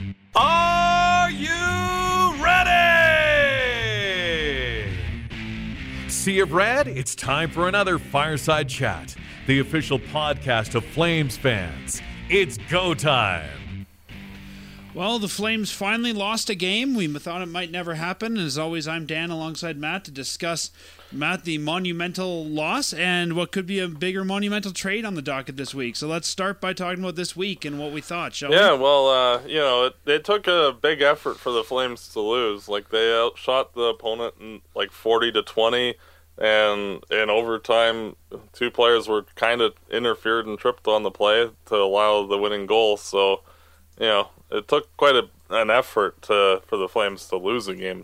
Are you ready? Sea of Red, it's time for another Fireside Chat, the official podcast of Flames fans. It's go time. Well, the Flames finally lost a game. We thought it might never happen. As always, I'm Dan alongside Matt to discuss, Matt, the monumental loss and what could be a bigger monumental trade on the docket this week. So let's start by talking about this week and what we thought, shall we? Yeah, well, it took a big effort for the Flames to lose. Like, they outshot the opponent in, 40-20, and in overtime, two players were kind of interfered and tripped on the play to allow the winning goal. So, it took quite an effort for the Flames to lose a game.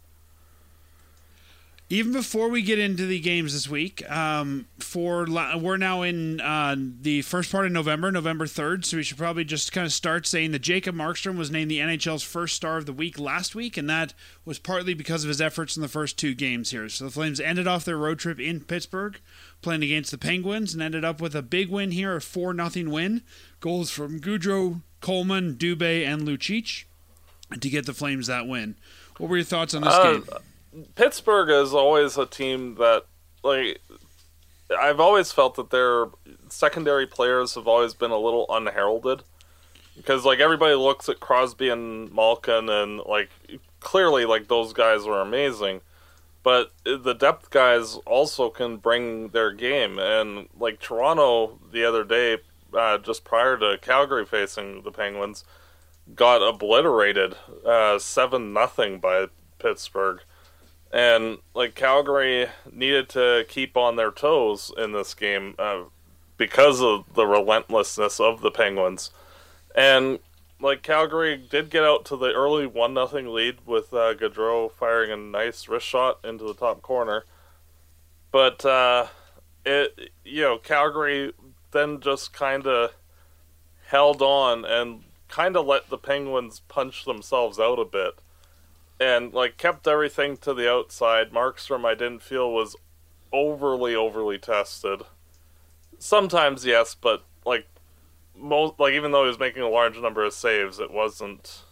Even before we get into the games this week, we're now in the first part of November 3rd, so we should probably just kind of start saying that Jacob Markstrom was named the NHL's first star of the week last week, and that was partly because of his efforts in the first two games here. So the Flames ended off their road trip in Pittsburgh, playing against the Penguins, and ended up with a big win here, a 4-0 win. Goals from Gaudreau, Coleman, Dubé, and Lucic to get the Flames that win. What were your thoughts on this game? Pittsburgh is always a team that, I've always felt that their secondary players have always been a little unheralded. Because, everybody looks at Crosby and Malkin and, clearly, those guys are amazing. But the depth guys also can bring their game. And, Toronto the other day, just prior to Calgary facing the Penguins, got obliterated 7-0 by Pittsburgh. And, Calgary needed to keep on their toes in this game because of the relentlessness of the Penguins. And, Calgary did get out to the early 1-0 lead with Gaudreau firing a nice wrist shot into the top corner. But, Calgary then just kind of held on and kind of let the Penguins punch themselves out a bit. And, kept everything to the outside. Markstrom, I didn't feel, was overly tested. Sometimes, yes, but, even though he was making a large number of saves, it wasn't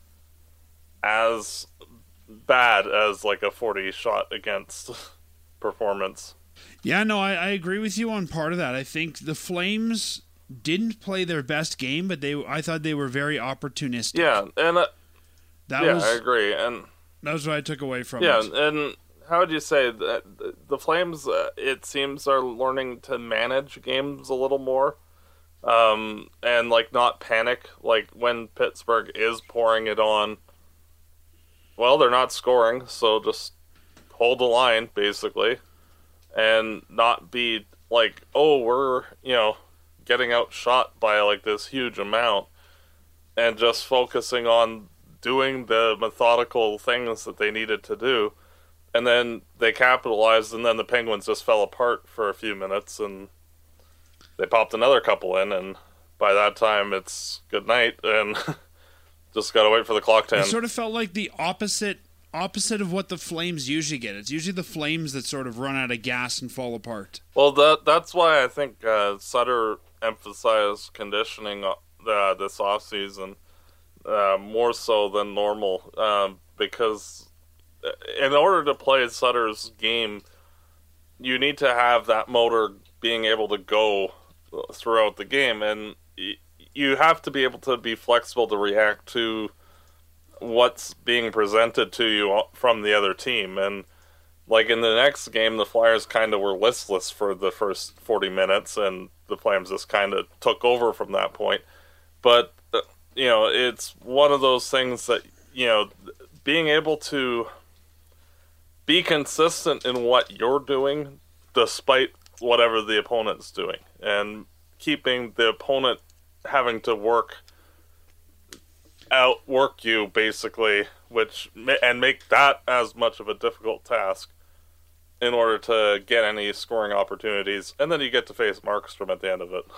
as bad as, a 40-shot against performance. Yeah, no, I agree with you on part of that. I think the Flames didn't play their best game, but I thought they were very opportunistic. Yeah, and... I agree, and that was what I took away from it. Yeah, and how would you say that the Flames, it seems, are learning to manage games a little more, and not panic. When Pittsburgh is pouring it on, well, they're not scoring, so just hold the line, basically, and not be we're getting outshot by this huge amount, and just focusing on doing the methodical things that they needed to do, and then they capitalized, and then the Penguins just fell apart for a few minutes, and they popped another couple in, and by that time it's good night, and just gotta wait for the clock to end. It sort of felt like the opposite of what the Flames usually get. It's usually the Flames that sort of run out of gas and fall apart. Well, that's why I think Sutter emphasized conditioning this offseason. More so than normal, because in order to play Sutter's game, you need to have that motor being able to go throughout the game, and you have to be able to be flexible to react to what's being presented to you from the other team. And in the next game, the Flyers kind of were listless for the first 40 minutes, and the Flames just kind of took over from that point. But it's one of those things that, being able to be consistent in what you're doing despite whatever the opponent's doing, and keeping the opponent having to outwork you, basically, and make that as much of a difficult task in order to get any scoring opportunities. And then you get to face Markstrom at the end of it.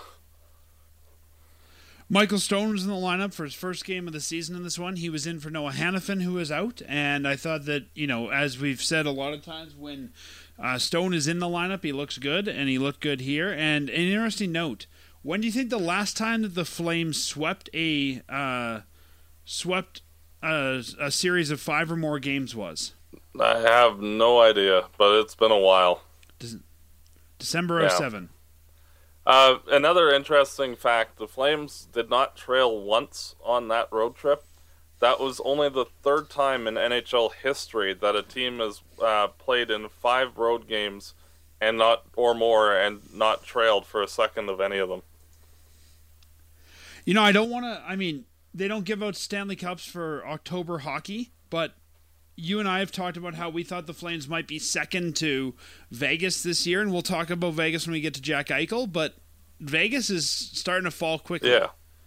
Michael Stone was in the lineup for his first game of the season in this one. He was in for Noah Hannafin, who was out. And I thought that, as we've said a lot of times, when Stone is in the lineup, he looks good, and he looked good here. And an interesting note, when do you think the last time that the Flames swept a swept a series of 5 or more games was? I have no idea, but it's been a while. December 07. Another interesting fact, the Flames did not trail once on that road trip. That was only the 3rd time in NHL history that a team has played in 5 road games and not trailed for a second of any of them. You know, I don't want to. I mean, they don't give out Stanley Cups for October hockey, but you and I have talked about how we thought the Flames might be second to Vegas this year, and we'll talk about Vegas when we get to Jack Eichel, but Vegas is starting to fall quickly. Yeah.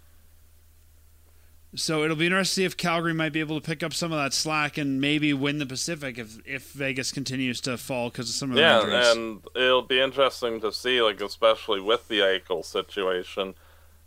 So it'll be interesting to see if Calgary might be able to pick up some of that slack and maybe win the Pacific if Vegas continues to fall because of some of the injuries. Yeah, and it'll be interesting to see, like, especially with the Eichel situation,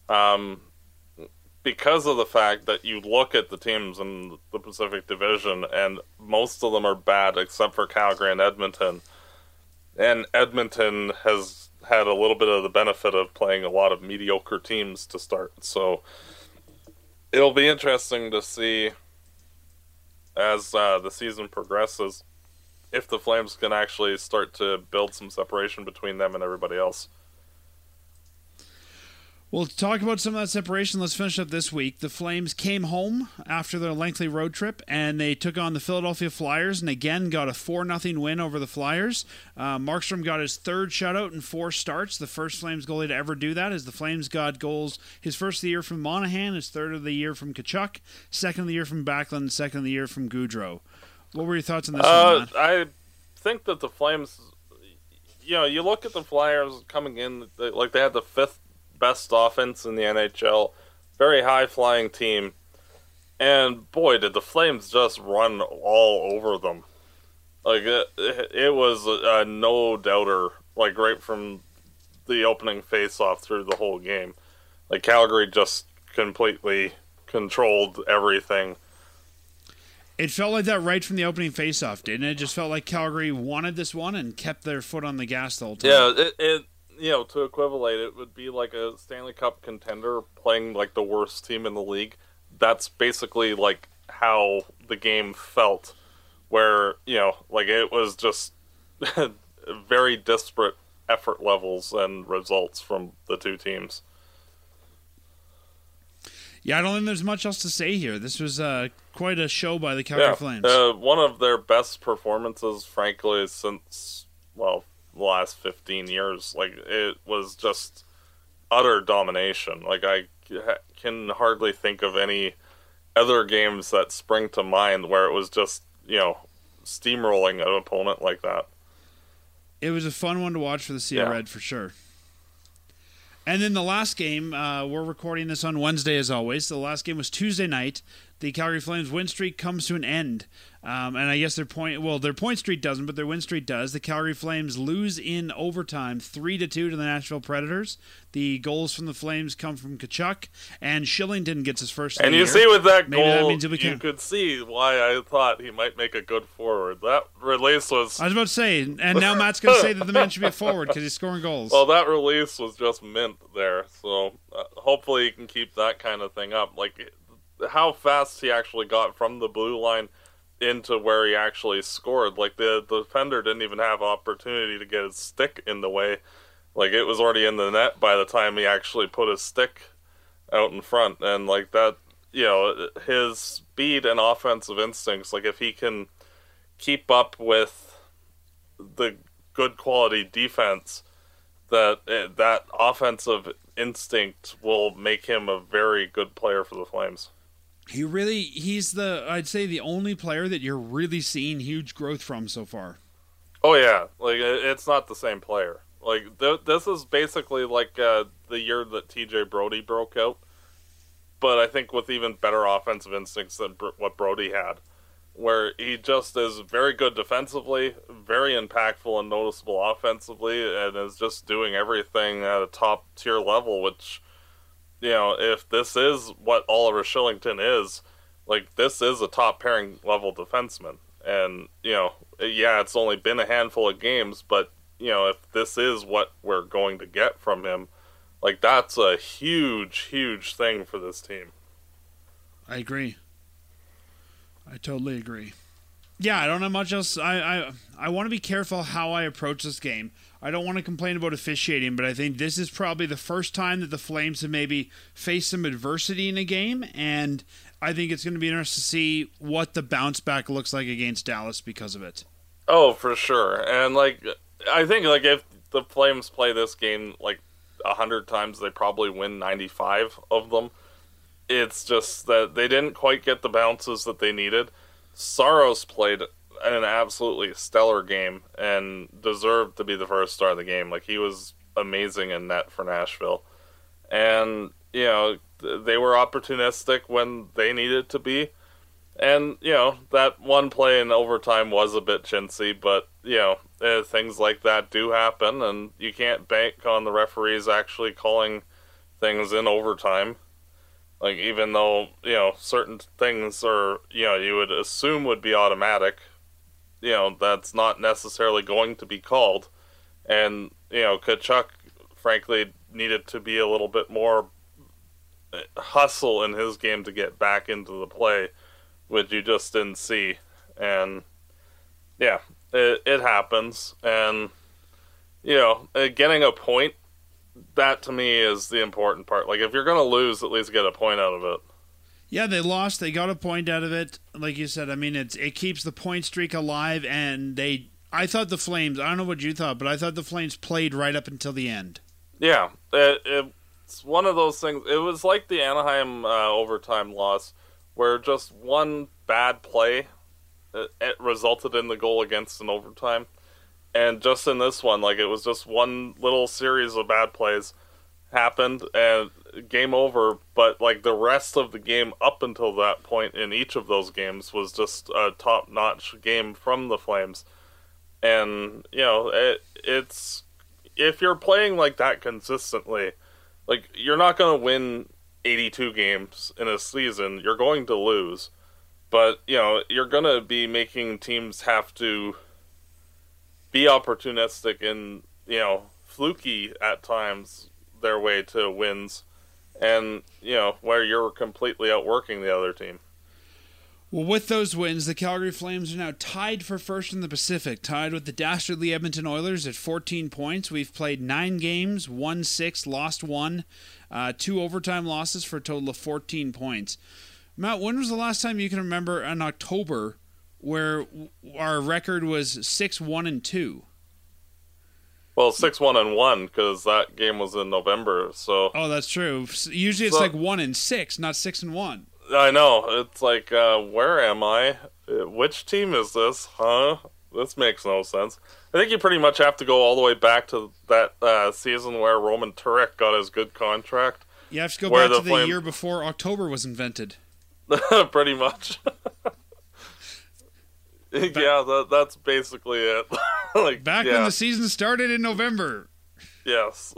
because of the fact that you look at the teams in the Pacific Division and most of them are bad except for Calgary and Edmonton. And Edmonton has had a little bit of the benefit of playing a lot of mediocre teams to start. So it'll be interesting to see as the season progresses if the Flames can actually start to build some separation between them and everybody else. Well, to talk about some of that separation, let's finish up this week. The Flames came home after their lengthy road trip, and they took on the Philadelphia Flyers, and again got a 4-0 win over the Flyers. Markstrom got his 3rd shutout in 4 starts, the first Flames goalie to ever do that, as the Flames got goals his first of the year from Monahan, his 3rd of the year from Tkachuk, 2nd of the year from Backlund, 2nd of the year from Gaudreau. What were your thoughts on this one, Matt? I think that the Flames, you look at the Flyers coming in, like they had the 5th best offense in the NHL, very high-flying team, and boy, did the Flames just run all over them. Like, it was a no-doubter, like, right from the opening face-off through the whole game. Like, Calgary just completely controlled everything. It felt like that right from the opening face-off, didn't it? It just felt like Calgary wanted this one and kept their foot on the gas the whole time. Yeah, to equivalate, it would be like a Stanley Cup contender playing like the worst team in the league. That's basically like how the game felt, where, like it was just very disparate effort levels and results from the two teams. Yeah, I don't think there's much else to say here. This was quite a show by the Calgary Flames. One of their best performances, frankly, since, the last 15 years. Like, it was just utter domination. Like, I can hardly think of any other games that spring to mind where it was just, steamrolling an opponent like that. It was a fun one to watch for the Sea of Red, for sure. And then the last game, we're recording this on Wednesday as always. The last game was Tuesday night. The Calgary Flames win streak comes to an end. And I guess their point streak doesn't, but their win streak does. The Calgary Flames lose in overtime 3-2 to the Nashville Predators. The goals from the Flames come from Tkachuk, and Shillington gets his first. And you see with that goal, you could see why I thought he might make a good forward. That release was... I was about to say, and now Matt's going to say that the man should be a forward because he's scoring goals. Well, that release was just mint there, so hopefully he can keep that kind of thing up. Like, how fast he actually got from the blue line into where he actually scored. Like, the defender didn't even have opportunity to get his stick in the way. Like, it was already in the net by the time he actually put his stick out in front. And, like, that, his speed and offensive instincts, like, if he can keep up with the good quality defense, that offensive instinct will make him a very good player for the Flames. He's I'd say the only player that you're really seeing huge growth from so far. Oh yeah, like, it's not the same player. Like, this is basically like the year that TJ Brody broke out, but I think with even better offensive instincts than what Brody had, where he just is very good defensively, very impactful and noticeable offensively, and is just doing everything at a top tier level, which, if this is what Oliver Shillington is, like, this is a top pairing level defenseman. And, it's only been a handful of games, but, if this is what we're going to get from him, like, that's a huge, huge thing for this team. I agree. I totally agree. Yeah, I don't have much else. I want to be careful how I approach this game. I don't want to complain about officiating, but I think this is probably the first time that the Flames have maybe faced some adversity in a game, and I think it's going to be interesting to see what the bounce back looks like against Dallas because of it. Oh, for sure. And, like, I think, like, if the Flames play this game, like, 100 times, they probably win 95 of them. It's just that they didn't quite get the bounces that they needed. Saros played an absolutely stellar game and deserved to be the first star of the game. Like, he was amazing in net for Nashville. And, you know, they were opportunistic when they needed to be. And, you know, that one play in overtime was a bit chintzy, but, you know, things like that do happen, and you can't bank on the referees actually calling things in overtime. Like, even though, you know, certain things are, you know, you would assume would be automatic, you know, that's not necessarily going to be called. And, you know, Tkachuk, frankly, needed to be a little bit more hustle in his game to get back into the play, which you just didn't see. And, yeah, it happens. And, you know, getting a point, that to me is the important part. Like, if you're going to lose, at least get a point out of it. Yeah, they lost. They got a point out of it. Like you said, I mean, it keeps the point streak alive, and I thought the Flames, I don't know what you thought, but I thought the Flames played right up until the end. Yeah, it's one of those things. It was like the Anaheim overtime loss, where just one bad play it resulted in the goal against an overtime. And just in this one, like, it was just one little series of bad plays happened and game over, but, like, the rest of the game up until that point in each of those games was just a top-notch game from the Flames. And, you know, it's if you're playing like that consistently, like, you're not going to win 82 games in a season. You're going to lose. But, you know, you're going to be making teams have to be opportunistic and, you know, fluky at times their way to wins, and, you know, where you're completely outworking the other team. Well, with those wins, the Calgary Flames are now tied for first in the Pacific, tied with the dastardly Edmonton Oilers at 14 points. We've played 9 games, won 6, lost 1, 2 overtime losses for a total of 14 points. Matt, when was the last time you can remember in October where our record was 6-1-2? Well, 6-1-1 because that game was in November. So. Oh, that's true. Usually it's like 1-6, not 6-1. I know. It's like, where am I? Which team is this? Huh? This makes no sense. I think you pretty much have to go all the way back to that season where Roman Turek got his good contract. You have to go back to the year before October was invented. Pretty much. Yeah, that's basically it. Like, back when the season started in November. Yes.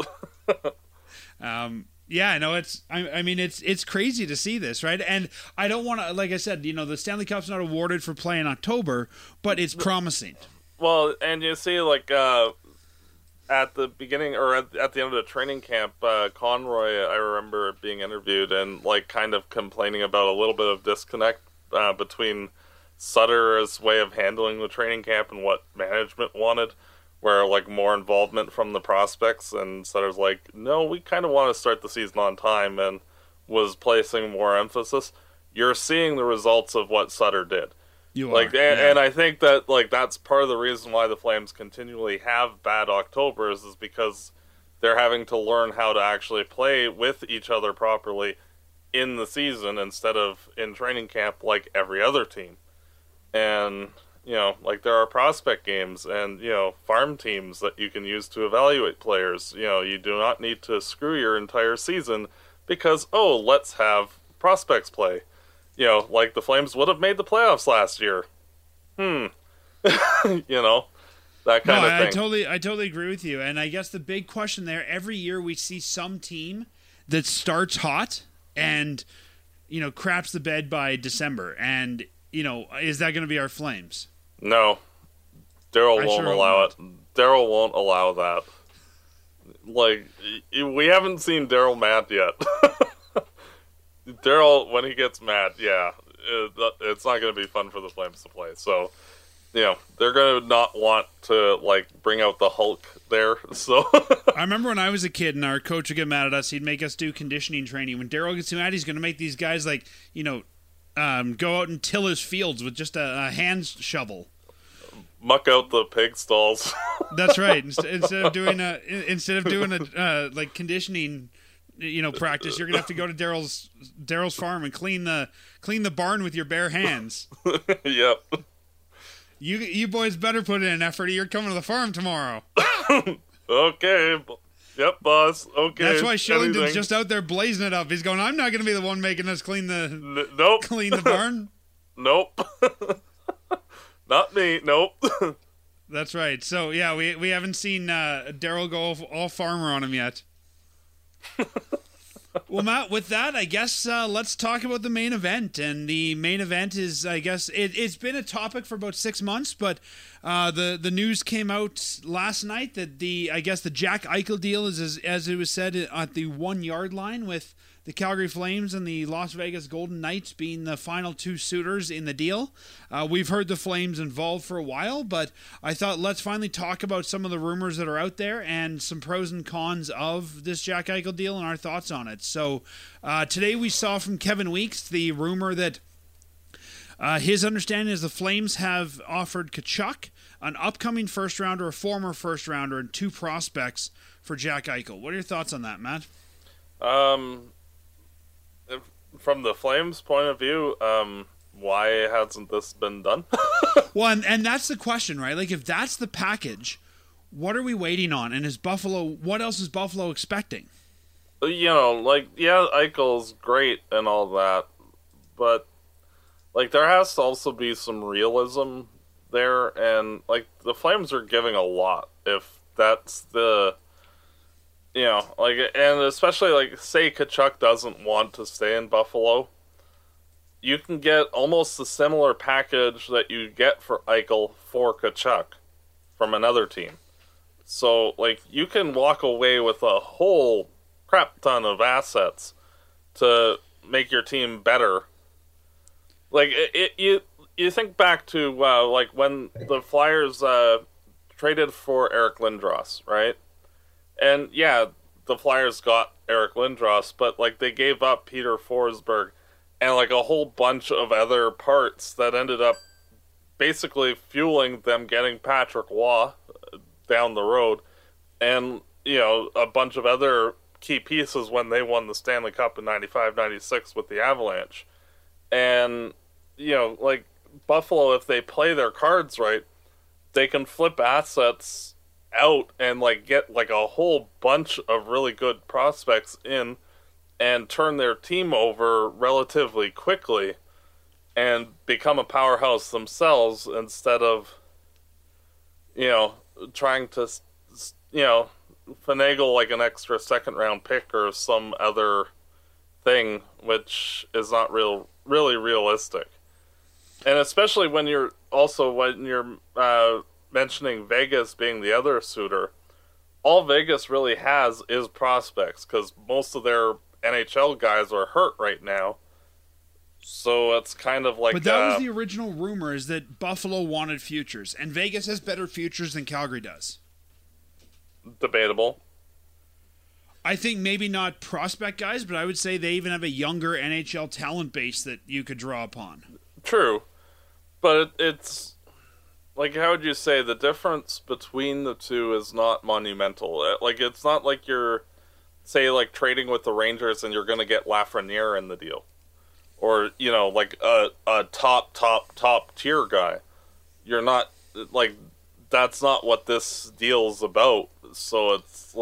Yeah, no, it's crazy to see this, right? And I don't want to, like I said, you know, the Stanley Cup's not awarded for play in October, but it's promising. Well, and you see, like, at the beginning, or at the end of the training camp, Conroy, I remember being interviewed and, like, kind of complaining about a little bit of disconnect between Sutter's way of handling the training camp and what management wanted, where, like, more involvement from the prospects, and Sutter's like, no, we kind of want to start the season on time, and was placing more emphasis. You're seeing the results of what Sutter did. You are. And I think that, like, that's part of the reason why the Flames continually have bad Octobers, is because they're having to learn how to actually play with each other properly in the season instead of in training camp like every other team. And, you know, like, there are prospect games and, you know, farm teams that you can use to evaluate players. You know, you do not need to screw your entire season because, oh, let's have prospects play. You know, like the Flames would have made the playoffs last year. You know, that kind of thing. I totally agree with you. And I guess the big question there, every year we see some team that starts hot and, you know, craps the bed by December. And, you know, is that going to be our Flames? No. Daryl won't allow it. Daryl won't allow that. Like, we haven't seen Daryl mad yet. Daryl, when he gets mad, it's not going to be fun for the Flames to play. So, they're going to not want to, bring out the Hulk there. So I remember when I was a kid and our coach would get mad at us, he'd make us do conditioning training. When Daryl gets mad, he's going to make these guys, go out and till his fields with just a hand shovel. Muck out the pig stalls. That's right. Instead of doing a conditioning, practice, you're gonna have to go to Daryl's farm and clean the barn with your bare hands. Yep. You boys better put in an effort. You're coming to the farm tomorrow. Okay. Yep, boss. Okay. That's why Shillington's just out there blazing it up. He's going, I'm not gonna be the one making us clean the barn. Nope. Not me. Nope. That's right. So yeah, we haven't seen Daryl go all farmer on him yet. Well, Matt, with that, I guess let's talk about the main event. And the main event is, I guess, it's been a topic for about 6 months, but the news came out last night that the Jack Eichel deal is, as it was said, at the 1 yard line, with the Calgary Flames and the Las Vegas Golden Knights being the final two suitors in the deal. We've heard the Flames involved for a while, but I thought let's finally talk about some of the rumors that are out there and some pros and cons of this Jack Eichel deal and our thoughts on it. So today we saw from Kevin Weeks the rumor that his understanding is the Flames have offered Tkachuk, an upcoming first rounder, a former first rounder, and 2 prospects for Jack Eichel. What are your thoughts on that, Matt? From the Flames' point of view, why hasn't this been done? Well, and that's the question, right? Like, if that's the package, what are we waiting on? And what else is Buffalo expecting? Eichel's great and all that, but, there has to also be some realism there, and, the Flames are giving a lot, if that's the... and especially, say Tkachuk doesn't want to stay in Buffalo, you can get almost a similar package that you get for Eichel for Tkachuk from another team. So, you can walk away with a whole crap ton of assets to make your team better. You think back to, when the Flyers traded for Eric Lindros, right? And, yeah, the Flyers got Eric Lindros, but, they gave up Peter Forsberg and, a whole bunch of other parts that ended up basically fueling them getting Patrick Waugh down the road and, a bunch of other key pieces when they won the Stanley Cup in 95-96 with the Avalanche. And, Buffalo, if they play their cards right, they can flip assets out and get a whole bunch of really good prospects in and turn their team over relatively quickly and become a powerhouse themselves instead of trying to finagle an extra second round pick or some other thing, which is not really realistic. And especially when you're mentioning Vegas being the other suitor, all Vegas really has is prospects, because most of their NHL guys are hurt right now. So it's kind of But that was the original rumor, is that Buffalo wanted futures, and Vegas has better futures than Calgary does. Debatable. I think maybe not prospect guys, but I would say they even have a younger NHL talent base that you could draw upon. True. But it's... how would you say, the difference between the two is not monumental. It's not like you're, say, trading with the Rangers and you're going to get Lafreniere in the deal. Or, a top tier guy. You're not, that's not what this deal's about. So it's,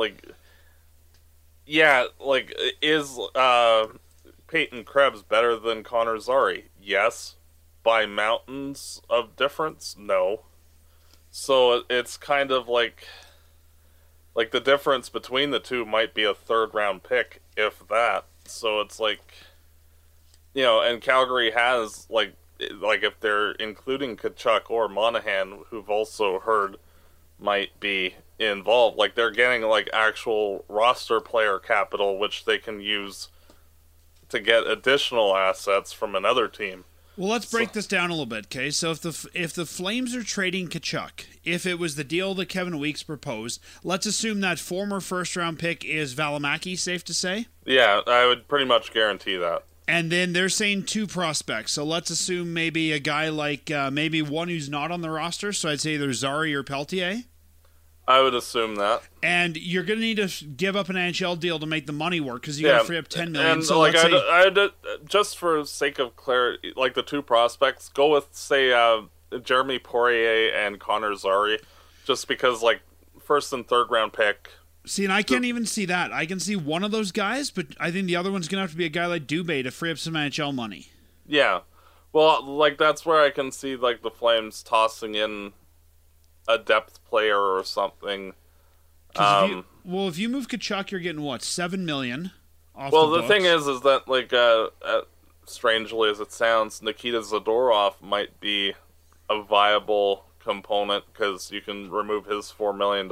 is Peyton Krebs better than Connor Zary? Yes. By mountains of difference? No. So it's kind of like the difference between the two might be a third round pick, if that. So it's and Calgary has if they're including Tkachuk or Monahan, who've also heard might be involved, they're getting actual roster player capital, which they can use to get additional assets from another team. Well, let's break this down a little bit, okay? So if the Flames are trading Tkachuk, if it was the deal that Kevin Weeks proposed, let's assume that former first-round pick is Valimaki, safe to say? Yeah, I would pretty much guarantee that. And then they're saying 2 prospects. So let's assume maybe a guy like maybe one who's not on the roster. So I'd say either Zari or Peltier. I would assume that. And you're going to need to give up an NHL deal to make the money work because you got to free up $10 million. And so like I'd just for sake of clarity, like the 2 prospects, go with say Jeremy Poirier and Connor Zary, just because like first and third round pick. See, and I can't even see that. I can see one of those guys, but I think the other one's going to have to be a guy like Dubé to free up some NHL money. Yeah. Well, like that's where I can see like the Flames tossing in a depth player or something. If you move Tkachuk, you're getting what, $7 million off the thing is that like strangely as it sounds, Nikita Zadorov might be a viable component because you can remove his $4 million.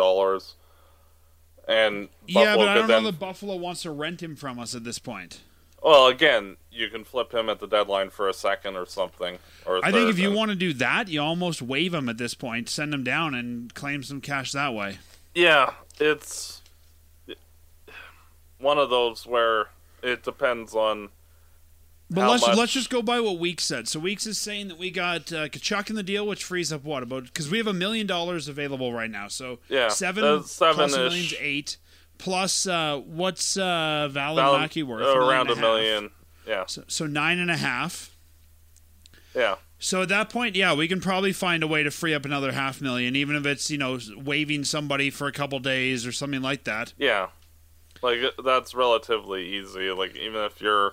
And Buffalo but I don't know that Buffalo wants to rent him from us at this point. Well, again, you can flip him at the deadline for a second or something. I think if you want to do that, you almost waive him at this point, send him down, and claim some cash that way. Yeah, it's one of those where it depends on. But let's just go by what Weeks said. So Weeks is saying that we got Tkachuk in the deal, which frees up what about? Because we have $1 million available right now. So yeah, seven plus $1 million's $8 million. Plus, what's Valimaki worth? Around $1 million. Yeah. So 9.5. Yeah. So at that point, yeah, we can probably find a way to free up another $500,000, even if it's waiving somebody for a couple days or something like that. Yeah. Like that's relatively easy. Like even if you're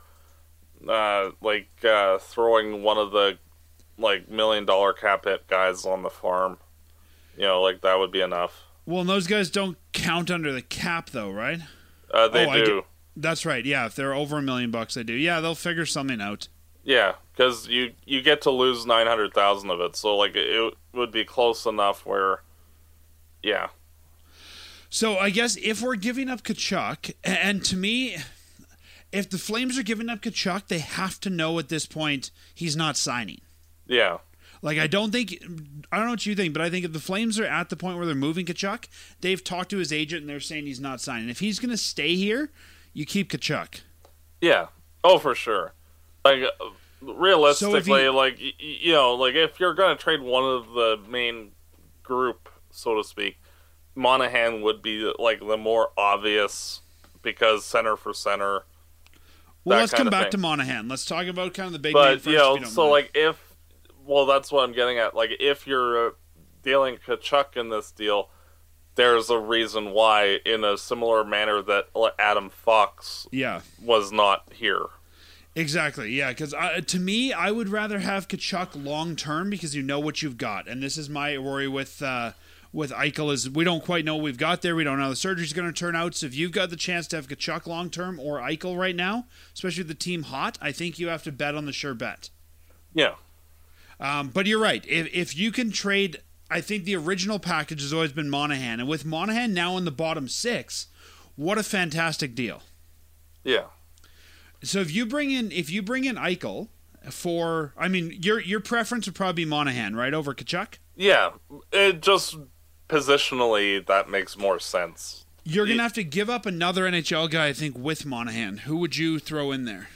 throwing one of the like $1 million cap hit guys on the farm, like that would be enough. Well, and those guys don't count under the cap, though, right? They do. That's right. Yeah, if they're over $1 million, they do. Yeah, they'll figure something out. Yeah, because you get to lose 900,000 of it, so like it would be close enough where, yeah. So I guess if we're giving up Tkachuk, and to me, if the Flames are giving up Tkachuk, they have to know at this point he's not signing. Yeah. Like, I don't know what you think, but I think if the Flames are at the point where they're moving Tkachuk, they've talked to his agent and they're saying he's not signing. If he's going to stay here, you keep Tkachuk. Yeah. Oh, for sure. Like, realistically, if you're going to trade one of the main group, so to speak, Monahan would be, like, the more obvious because center for center. Well, let's come back to Monahan. Let's talk about kind of the big name first, if you don't mind. Well, that's what I'm getting at. Like, if you're dealing Tkachuk in this deal, there's a reason why, in a similar manner that Adam Fox was not here. Exactly, yeah. Because to me, I would rather have Tkachuk long term because you know what you've got, and this is my worry with Eichel is we don't quite know what we've got there. We don't know how the surgery's going to turn out. So if you've got the chance to have Tkachuk long term or Eichel right now, especially with the team hot, I think you have to bet on the sure bet. Yeah. But you're right. If you can trade, I think the original package has always been Monahan, and with Monahan now in the bottom 6, what a fantastic deal. Yeah. So if you bring in Eichel for, I mean, your preference would probably be Monahan, right, over Tkachuk? Yeah. It just positionally that makes more sense. You're gonna have to give up another NHL guy, I think, with Monahan. Who would you throw in there?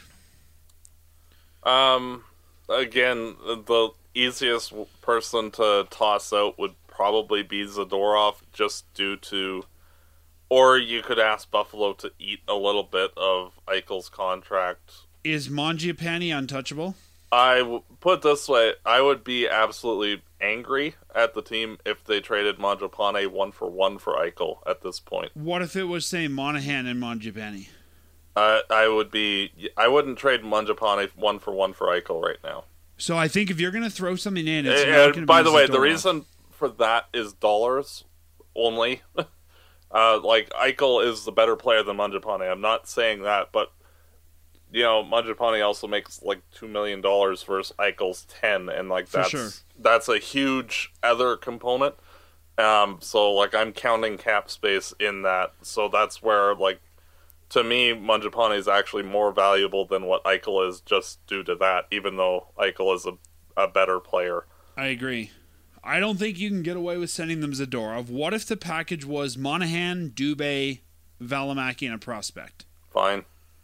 Again, the easiest person to toss out would probably be Zadorov, just due to, or you could ask Buffalo to eat a little bit of Eichel's contract. Is Mangiapane untouchable? Put it this way, I would be absolutely angry at the team if they traded Mangiapane 1-for-1 for Eichel at this point. What if it was, say, Monahan and Mangiapane? I wouldn't trade Mangiapane 1-for-1 for Eichel right now. So I think if you're going to throw something in, it's not going to be by the way, Zadorov. The reason for that is dollars only. Like, Eichel is the better player than Mangiapane. I'm not saying that, but Mangiapane also makes like $2 million versus Eichel's 10, and like that's a huge other component. So like I'm counting cap space in that. So that's where like to me, Mangiapane is actually more valuable than what Eichel is just due to that, even though Eichel is a better player. I agree. I don't think you can get away with sending them Zadorov. What if the package was Monahan, Dubé, Valimaki, and a prospect? Fine.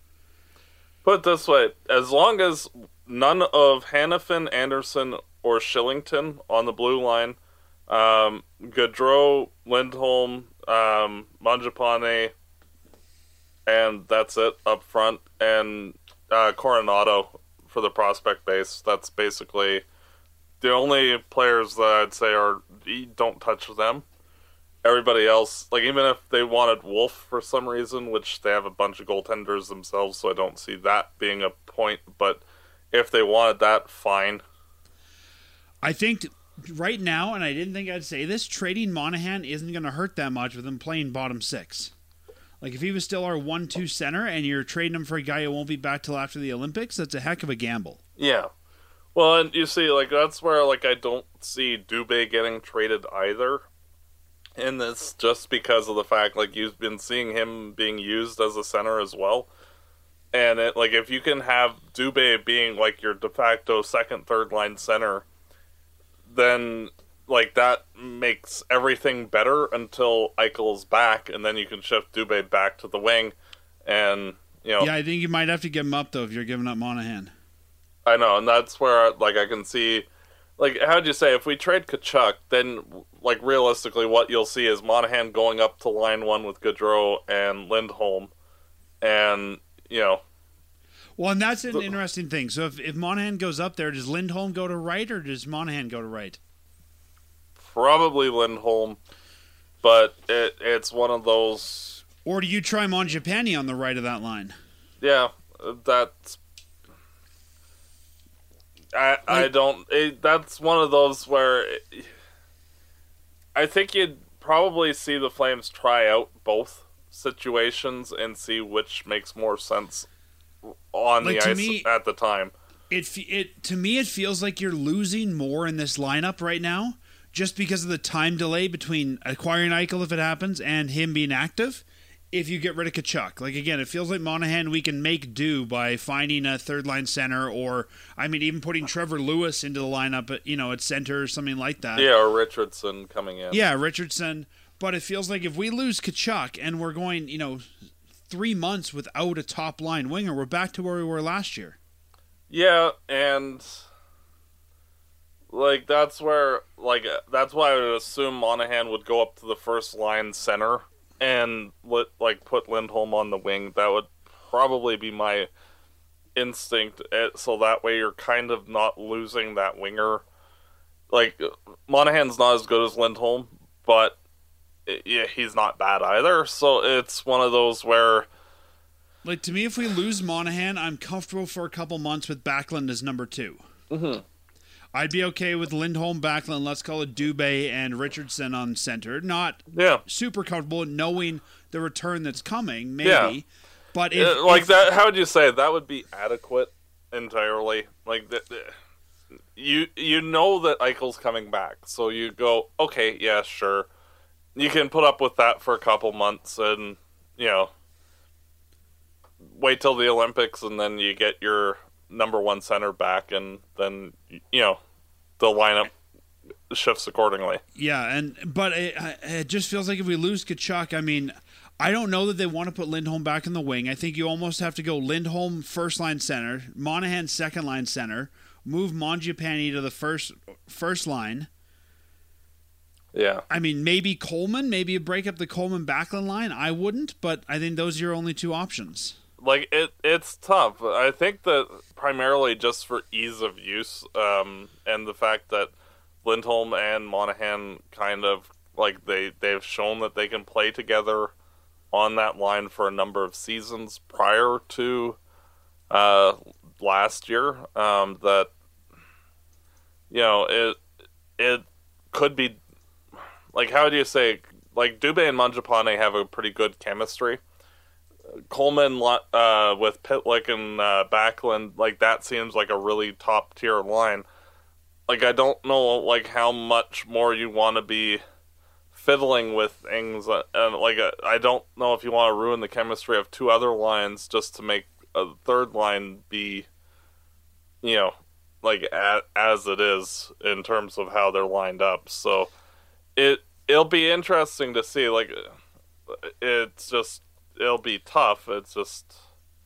Put it this way, as long as none of Hanifin, Anderson, or Shillington on the blue line, Gaudreau, Lindholm, Mangiapane, and that's it up front, and Coronado for the prospect base. That's basically the only players that I'd say don't touch them. Everybody else, like even if they wanted Wolf for some reason, which they have a bunch of goaltenders themselves, so I don't see that being a point, but if they wanted that, fine. I think right now, and I didn't think I'd say this, trading Monahan isn't going to hurt that much with him playing bottom six. Like if he was still our 1-2 center and you're trading him for a guy who won't be back till after the Olympics, that's a heck of a gamble. Yeah. Well, and you see, like that's where like I don't see Dubé getting traded either. In this, just because of the fact, like, you've been seeing him being used as a center as well. And, if you can have Dubé being, like, your de facto second, third line center, then, like, that makes everything better until Eichel's back, and then you can shift Dubé back to the wing, and, Yeah, I think you might have to give him up, though, if you're giving up Monahan. I know, and that's where, like, I can see... Like, how'd you say, if we trade Tkachuk, then, like, realistically, what you'll see is Monahan going up to line one with Gaudreau and Lindholm, and, Well, and that's an interesting thing. So if Monahan goes up there, does Lindholm go to right, or does Monahan go to right? Probably Lindholm, but it's one of those... Or do you try Mangiapane on the right of that line? Yeah, that's... I don't... that's one of those where... I think you'd probably see the Flames try out both situations and see which makes more sense on the ice at the time. To me, it feels like you're losing more in this lineup right now just because of the time delay between acquiring Eichel, if it happens, and him being active. If you get rid of Tkachuk, like again, it feels like Monahan we can make do by finding a third line center, or even putting Trevor Lewis into the lineup at center or something like that. Yeah, or Richardson coming in. Yeah, Richardson. But it feels like if we lose Tkachuk and we're going 3 months without a top line winger, we're back to where we were last year. Yeah, and that's where that's why I would assume Monahan would go up to the first line center and put Lindholm on the wing. That would probably be my instinct, so that way you're kind of not losing that winger. Like, Monahan's not as good as Lindholm, but he's not bad either, so it's one of those where... to me, if we lose Monahan, I'm comfortable for a couple months with Backlund as number 2. Mm-hmm. I'd be okay with Lindholm, Backlund, let's call it Dubé, and Richardson on center. Not super comfortable knowing the return that's coming, maybe. Yeah. But that, how would you say that would be adequate entirely? You know that Eichel's coming back, so you go, okay, yeah, sure. You can put up with that for a couple months, and wait till the Olympics, and then you get your number one center back, and then the lineup shifts accordingly. Yeah, but it just feels like if we lose Tkachuk, I don't know that they want to put Lindholm back in the wing. I think you almost have to go Lindholm first line center, Monahan second line center, move Mangiapane to the first line. Yeah. Maybe Coleman, maybe you break up the Coleman Backlund line. I wouldn't, but I think those are your only two options. It's tough. I think that primarily just for ease of use, and the fact that Lindholm and Monahan kind of, they've shown that they can play together on that line for a number of seasons prior to last year, that, it could be, how do you say, Dubé and Mangiapane have a pretty good chemistry. Coleman with Pitlick and Backlund, that seems like a really top tier line. I don't know how much more you want to be fiddling with things, and like I don't know if you want to ruin the chemistry of two other lines just to make a third line be, like as it is in terms of how they're lined up. So it'll be interesting to see. Like it'll be tough. It's just.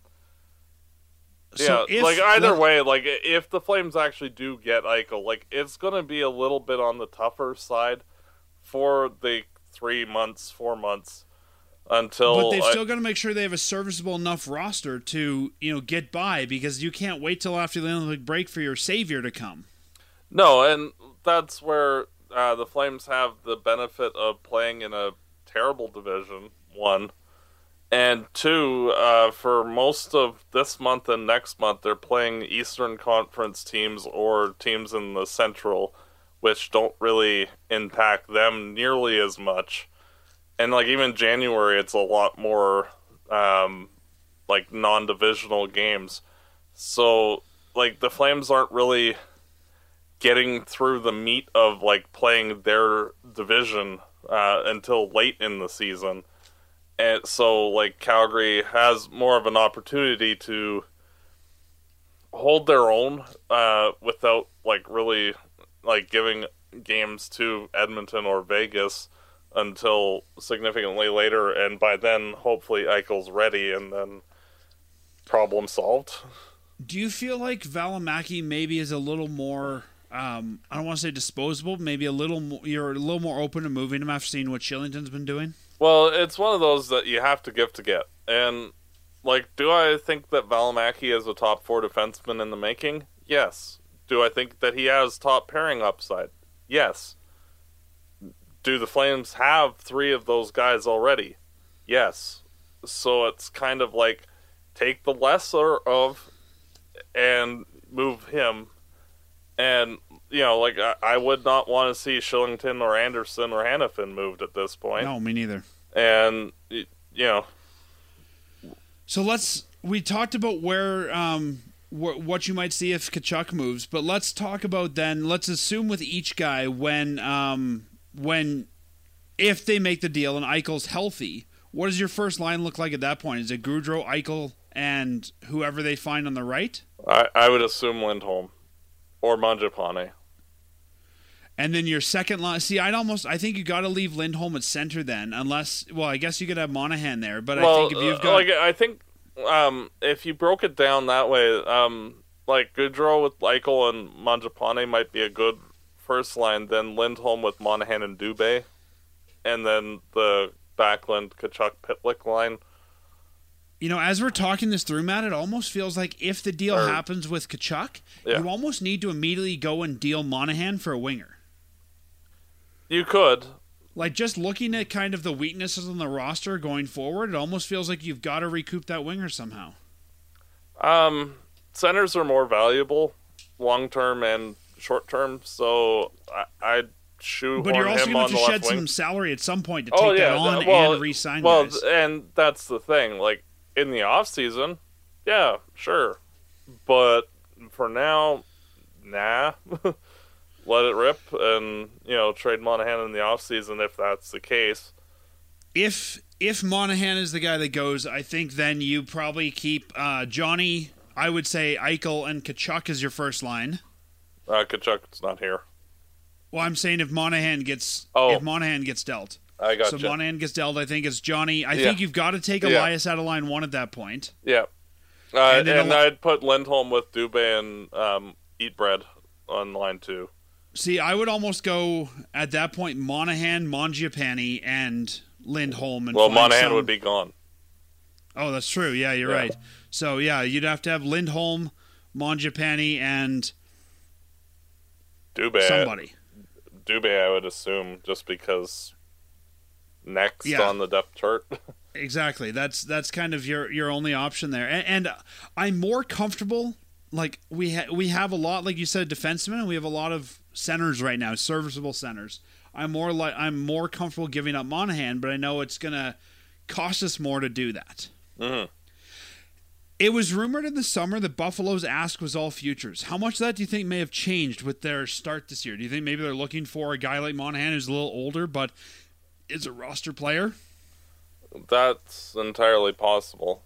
Yeah, like either way, like if the Flames actually do get Eichel, like it's going to be a little bit on the tougher side for the 3 months, 4 months until. But they've still got to make sure they have a serviceable enough roster to get by, because you can't wait till after the Olympic break for your savior to come. No, and that's where the Flames have the benefit of playing in a terrible division, one. And two, for most of this month and next month, they're playing Eastern Conference teams or teams in the Central, which don't really impact them nearly as much. And like even January, it's a lot more like non-divisional games. So like the Flames aren't really getting through the meat of like playing their division until late in the season. And so, like, Calgary has more of an opportunity to hold their own without, like, really, like, giving games to Edmonton or Vegas until significantly later. And by then, hopefully, Eichel's ready and then problem solved. Do you feel like Valimaki maybe is a little more, I don't want to say disposable, maybe a little more, you're a little more open to moving him after seeing what Shillington's been doing? Well, it's one of those that you have to give to get. And, like, do I think that Valimaki is a top 4 defenseman in the making? Yes. Do I think that he has top pairing upside? Yes. Do the Flames have 3 of those guys already? Yes. So it's kind of like, take the lesser of and move him. And, like, I would not want to see Shillington or Anderson or Hanifin moved at this point. No, me neither. And, So we talked about where, what you might see if Tkachuk moves, but let's talk about then, let's assume with each guy if they make the deal and Eichel's healthy, what does your first line look like at that point? Is it Gaudreau, Eichel, and whoever they find on the right? I would assume Lindholm. Or Mangiapane. And then your second line. See, I think you got to leave Lindholm at center then, unless. Well, I guess you could have Monahan there, but I think if you've got. I think if you broke it down that way, like Gaudreau with Eichel and Mangiapane might be a good first line. Then Lindholm with Monahan and Dubé, and then the Backlund Tkachuk Pitlick line. As we're talking this through, Matt, it almost feels like if the deal happens with Tkachuk, you almost need to immediately go and deal Monahan for a winger. You could. Like, just looking at kind of the weaknesses on the roster going forward, it almost feels like you've got to recoup that winger somehow. Centers are more valuable long-term and short-term, so I'd shoehorn him on the left wing. But you're also going to have to shed some salary at some point to take that on and re-sign guys. Well, and that's the thing. Like, in the off-season, yeah, sure. But for now, nah. Let it rip and, trade Monahan in the off-season if that's the case. If Monahan is the guy that goes, I think then you probably keep Johnny, I would say Eichel and Tkachuk as your first line. Tkachuk's not here. Well, I'm saying if Monahan gets dealt. I got So Monahan gets dealt, I think it's Johnny. I think you've got to take Elias out of line 1 at that point. Yeah. And I'd put Lindholm with Dubé and Eat Bread on line 2. See, I would almost go, at that point, Monahan, Mangiapane, and Lindholm. And Monahan would be gone. Oh, that's true. Yeah, you're right. So, you'd have to have Lindholm, Mangiapane, and Dubé. Somebody. Dubé, I would assume, just because next on the depth chart. Exactly. That's kind of your only option there. And I'm more comfortable. Like we have a lot, like you said, defensemen, and we have a lot of centers right now, serviceable centers. I'm more comfortable giving up Monahan, but I know it's gonna cost us more to do that. Mm-hmm. It was rumored in the summer that Buffalo's ask was all futures. How much of that do you think may have changed with their start this year? Do you think maybe they're looking for a guy like Monahan who's a little older, but is a roster player. That's entirely possible.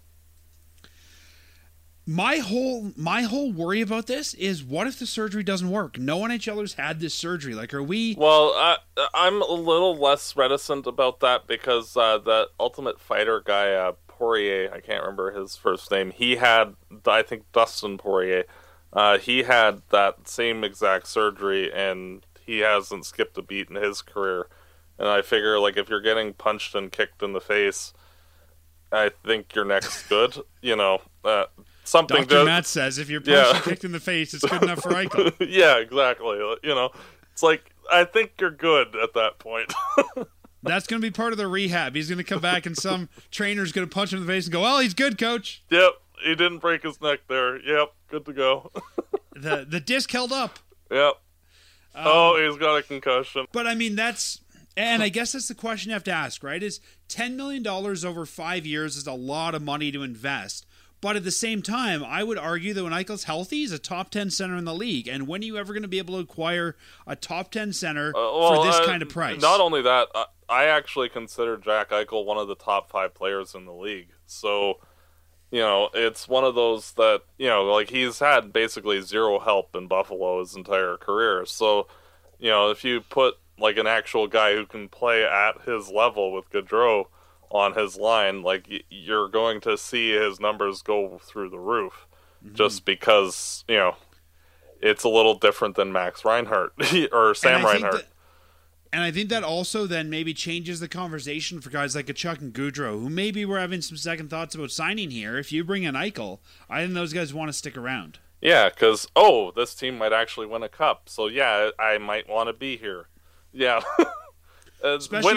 My whole worry about this is, what if the surgery doesn't work? No NHLers had this surgery. Like, are we... Well, I'm a little less reticent about that because the Ultimate Fighter guy, Poirier, I can't remember his first name, he had, I think, Dustin Poirier, he had that same exact surgery, and he hasn't skipped a beat in his career. And I figure, like, if you're getting punched and kicked in the face, I think your neck's good, you know. Something Dr. Matt says if you're punched and kicked in the face, it's good enough for Eichel. Yeah, exactly. You know, it's like, I think you're good at that point. That's going to be part of the rehab. He's going to come back and some trainer's going to punch him in the face and go, well, he's good, coach. Yep, he didn't break his neck there. Yep, good to go. The disc held up. Yep. He's got a concussion. But, I mean, and I guess that's the question you have to ask, right? Is $10 million over 5 years is a lot of money to invest. But at the same time, I would argue that when Eichel's healthy, he's a top 10 center in the league. And when are you ever going to be able to acquire a top 10 center for this kind of price? Not only that, I actually consider Jack Eichel one of the top 5 players in the league. So, you know, it's one of those that, you know, like, he's had basically zero help in Buffalo his entire career. So, you know, if you put, like, an actual guy who can play at his level with Gaudreau on his line, like, you're going to see his numbers go through the roof, just because, you know, it's a little different than Max Reinhart or Sam Reinhart. And I think that also then maybe changes the conversation for guys like Tkachuk and Gaudreau, who maybe were having some second thoughts about signing here. If you bring in Eichel, I think those guys want to stick around. Yeah, because, this team might actually win a cup, so yeah, I might want to be here. Yeah. Especially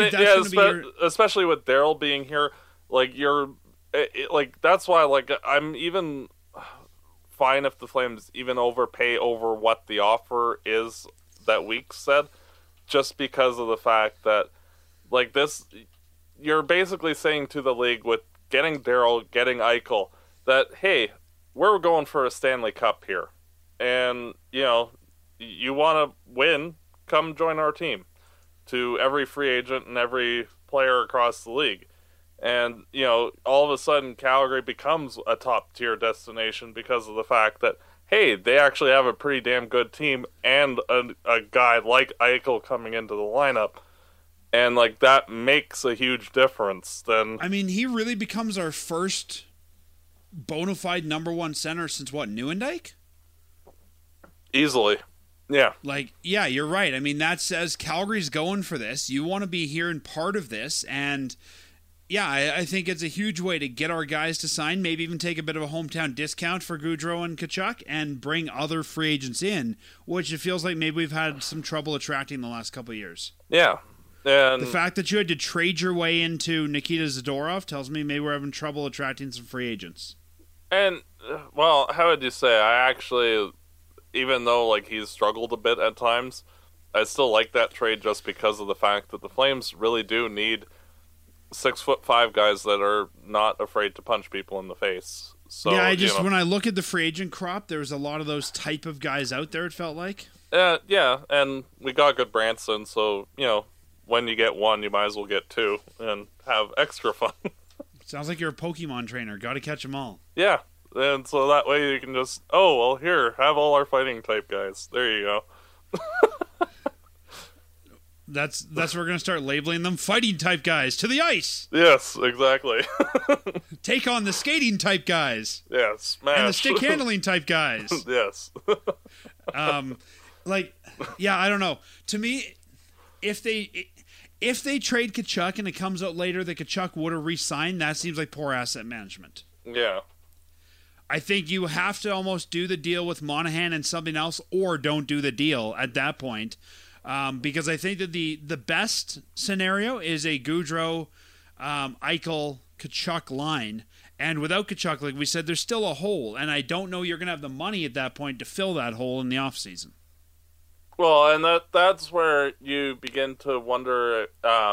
with Daryl being here, like, that's why, like, I'm even fine if the Flames even overpay over what the offer is that Weeks said, just because of the fact that, like, this, you're basically saying to the league with getting Daryl, getting Eichel, that, hey, we're going for a Stanley Cup here, and, you know, you want to win, come join our team. To every free agent and every player across the league. And, you know, all of a sudden Calgary becomes a top-tier destination because of the fact that, hey, they actually have a pretty damn good team and a guy like Eichel coming into the lineup. And, like, that makes a huge difference. Then, I mean, he really becomes our first bona fide number one center since, what, Nieuwendyk? Easily. Yeah. Like, yeah, you're right. I mean, that says Calgary's going for this. You want to be here and part of this. And, yeah, I think it's a huge way to get our guys to sign, maybe even take a bit of a hometown discount for Gaudreau and Tkachuk and bring other free agents in, which it feels like maybe we've had some trouble attracting the last couple of years. Yeah. And the fact that you had to trade your way into Nikita Zadorov tells me maybe we're having trouble attracting some free agents. And, well, how would you say? I actually... Even though, like, he's struggled a bit at times, I still like that trade just because of the fact that the Flames really do need 6'5" guys that are not afraid to punch people in the face. So, yeah, when I look at the free agent crop, there's a lot of those type of guys out there, it felt like. Yeah, and we got good Branson, so, you know, when you get one, you might as well get two and have extra fun. Sounds like you're a Pokemon trainer. Got to catch them all. Yeah. And so that way you can just, here, have all our fighting type guys. There you go. That's where we're going to start labeling them fighting type guys to the ice. Yes, exactly. Take on the skating type guys. Yeah, smash. And the stick handling type guys. Yes. I don't know. To me, if they trade Tkachuk and it comes out later that Tkachuk would have re-signed, that seems like poor asset management. Yeah. I think you have to almost do the deal with Monahan and something else, or don't do the deal at that point, because I think that the best scenario is a Gaudreau, Eichel, Tkachuk line, and without Tkachuk, like we said, there's still a hole, and I don't know you're going to have the money at that point to fill that hole in the offseason. Well, and that's where you begin to wonder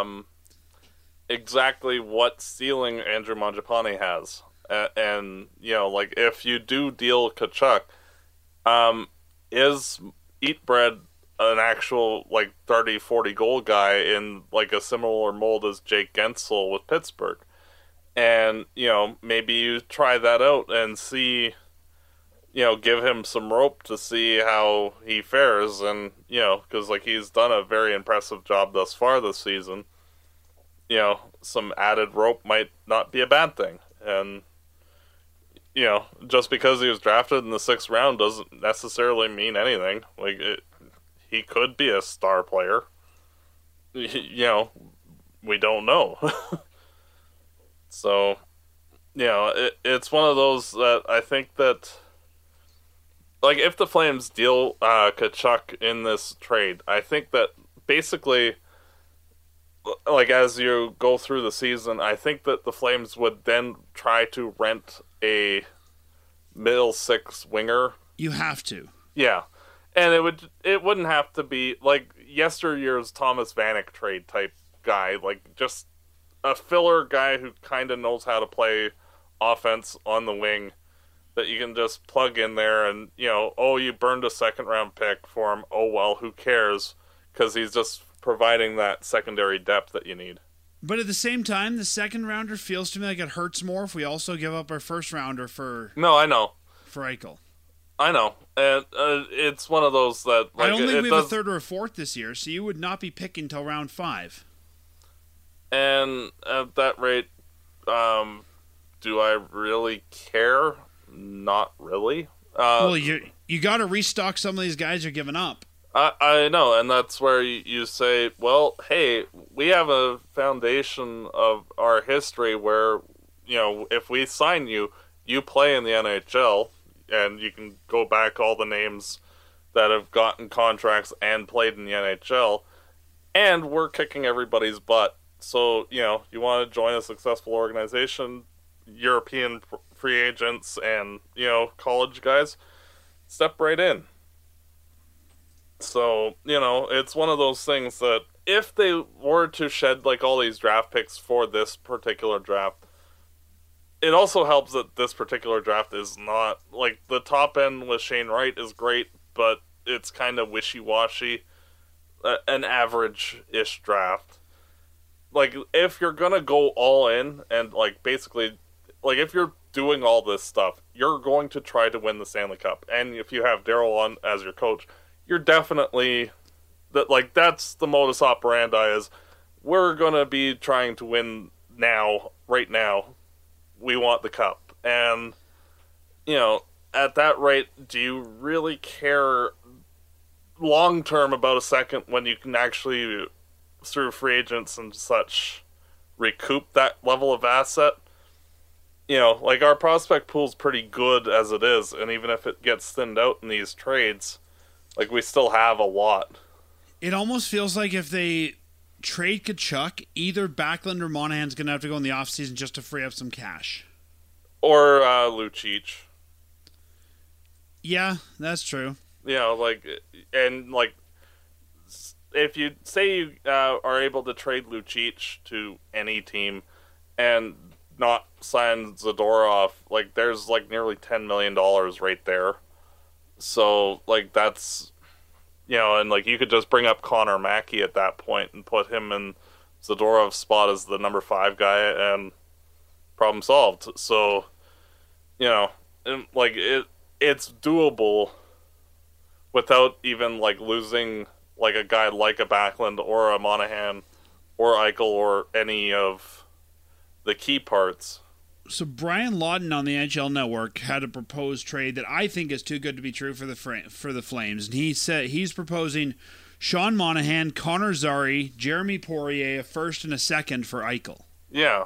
exactly what ceiling Andrew Mangiapane has. And, you know, like, if you do deal Tkachuk, is Eat Bread an actual, like, 30, 40 goal guy in, like, a similar mold as Jake Gensel with Pittsburgh. And, maybe you try that out and see, give him some rope to see how he fares. And, because, like, he's done a very impressive job thus far this season. Some added rope might not be a bad thing. And, just because he was drafted in the 6th round doesn't necessarily mean anything. Like, he could be a star player. We don't know. So, it's one of those that I think that, like, if the Flames deal Tkachuk in this trade, I think that basically, like, as you go through the season, I think that the Flames would then try to rent a middle 6 winger. You have to. Yeah. And it wouldn't have to be like yesteryear's Thomas Vanek trade type guy, like just a filler guy who kind of knows how to play offense on the wing that you can just plug in there and, you burned a 2nd round pick for him. Oh, well, who cares? Because he's just providing that secondary depth that you need. But at the same time, the 2nd rounder feels to me like it hurts more if we also give up our 1st rounder for... No, I know. For Eichel. I know. And it's one of those that... Like, I don't think we have a 3rd or a 4th this year, so you would not be picking till round 5. And at that rate, do I really care? Not really. Well, you got to restock some of these guys you're giving up. I know, and that's where you say, well, hey, we have a foundation of our history where, if we sign you, you play in the NHL, and you can go back all the names that have gotten contracts and played in the NHL, and we're kicking everybody's butt. So, you want to join a successful organization, European free agents and, college guys, step right in. So, it's one of those things that if they were to shed, like, all these draft picks for this particular draft, it also helps that this particular draft is not, like, the top end with Shane Wright is great, but it's kind of wishy-washy, an average-ish draft. Like, if you're gonna go all in and, like, basically, like, if you're doing all this stuff, you're going to try to win the Stanley Cup. And if you have Daryl on as your coach, you're definitely, that's the modus operandi is, we're gonna be trying to win now, right now. We want the cup. And, at that rate, do you really care long-term about a 2nd when you can actually, through free agents and such, recoup that level of asset? Like, our prospect pool's pretty good as it is, and even if it gets thinned out in these trades, like, we still have a lot. It almost feels like if they trade Tkachuk, either Backlund or Monahan's going to have to go in the offseason just to free up some cash. Or Lucic. Yeah, that's true. If you say you are able to trade Lucic to any team and not sign Zadorov, like, there's, like, nearly $10 million right there. So, like, that's, and, like, you could just bring up Connor Mackey at that point and put him in Zadorov's spot as the number 5 guy, and problem solved. So, like, it's doable without even, like, losing, like, a guy like a Backlund or a Monahan or Eichel or any of the key parts. So Brian Lawton on the NHL Network had a proposed trade that I think is too good to be true for the Flames, and he said he's proposing Sean Monahan, Connor Zary, Jeremy Poirier, a 1st and a 2nd for Eichel. Yeah,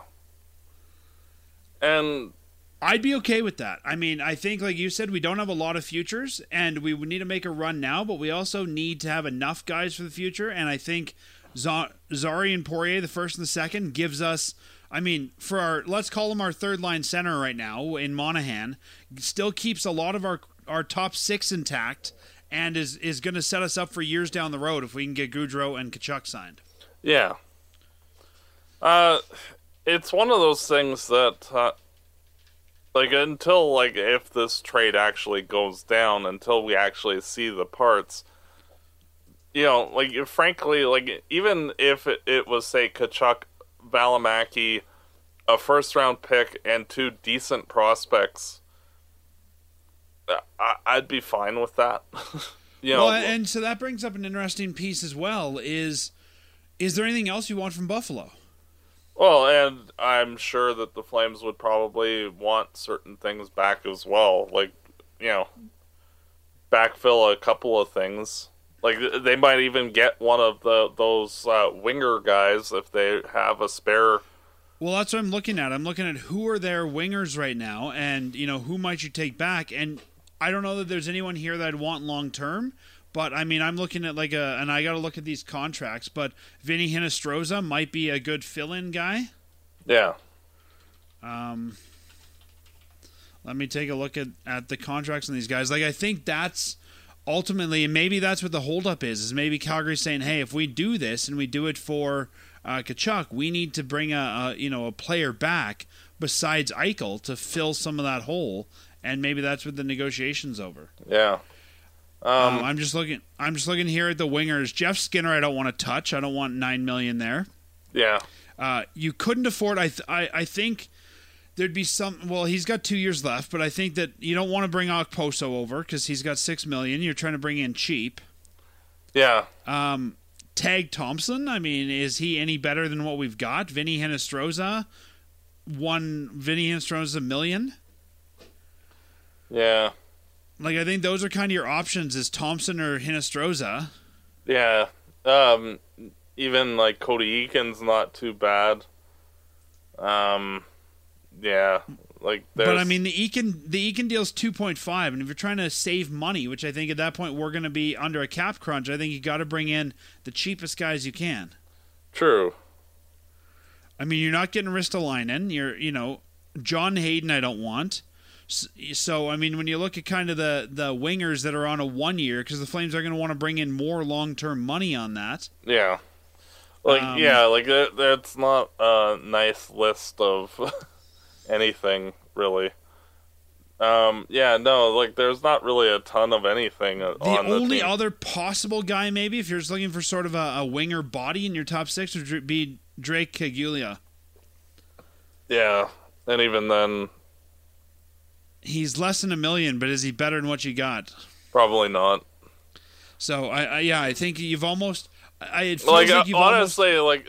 and I'd be okay with that. I mean, I think, like you said, we don't have a lot of futures, and we would need to make a run now, but we also need to have enough guys for the future, and I think Zary and Poirier, the 1st and the 2nd, gives us... I mean, for our, let's call him our 3rd-line center right now in Monahan, still keeps a lot of our top 6 intact and is going to set us up for years down the road if we can get Gaudreau and Tkachuk signed. Yeah. It's one of those things that, like, until, like, if this trade actually goes down, until we actually see the parts, like, frankly, like, even if it was, say, Kachuk, Valimaki, a first-round pick, and 2 decent prospects, I'd be fine with that. Well, and so that brings up an interesting piece as well, is there anything else you want from Buffalo? Well, and I'm sure that the Flames would probably want certain things back as well. Like, backfill a couple of things. Like, they might even get one of those winger guys if they have a spare. Well, that's what I'm looking at. I'm looking at who are their wingers right now, and, who might you take back? And I don't know that there's anyone here that I'd want long-term, but, I mean, I'm looking at and I got to look at these contracts, but Vinny Hinostroza might be a good fill-in guy. Yeah. Let me take a look at the contracts on these guys. Like, I think that's ultimately, and maybe that's what the holdup is maybe Calgary's saying, hey, if we do this and we do it for Kachuk, we need to bring a player back besides Eichel to fill some of that hole, and maybe that's what the negotiation's over. Yeah. I'm just looking here at the wingers. Jeff Skinner, I don't want to touch. I don't want $9 million there. Yeah. You couldn't afford. I think there'd be some. Well, he's got 2 years left, but I think that you don't want to bring Okposo over because he's got $6 million. You're trying to bring in cheap. Yeah. Tag Thompson. I mean, is he any better than what we've got? Vinny Hinostroza. Vinny Hinostroza $1 million. Yeah. Like, I think those are kind of your options: is Thompson or Hinostroza. Yeah. Even like Cody Eakin's not too bad. Yeah. Like, but I mean, the Eakin deal's 2.5, and if you're trying to save money, which I think at that point we're going to be under a cap crunch, I think you got to bring in the cheapest guys you can. True. I mean, you're not getting Ristolainen. You're, John Hayden. I don't want. So, I mean, when you look at kind of the wingers that are on a 1 year, because the Flames are going to want to bring in more long-term money on that. Yeah. Like, that's not a nice list of anything, really. There's not really a ton of anything on the team. The only other possible guy, maybe, if you're just looking for sort of a winger body in your top 6, would be Drake Kagulia. Yeah, and even then, he's less than $1 million, but is he better than what you got? Probably not. So I think you've almost. It feels like you've honestly, almost...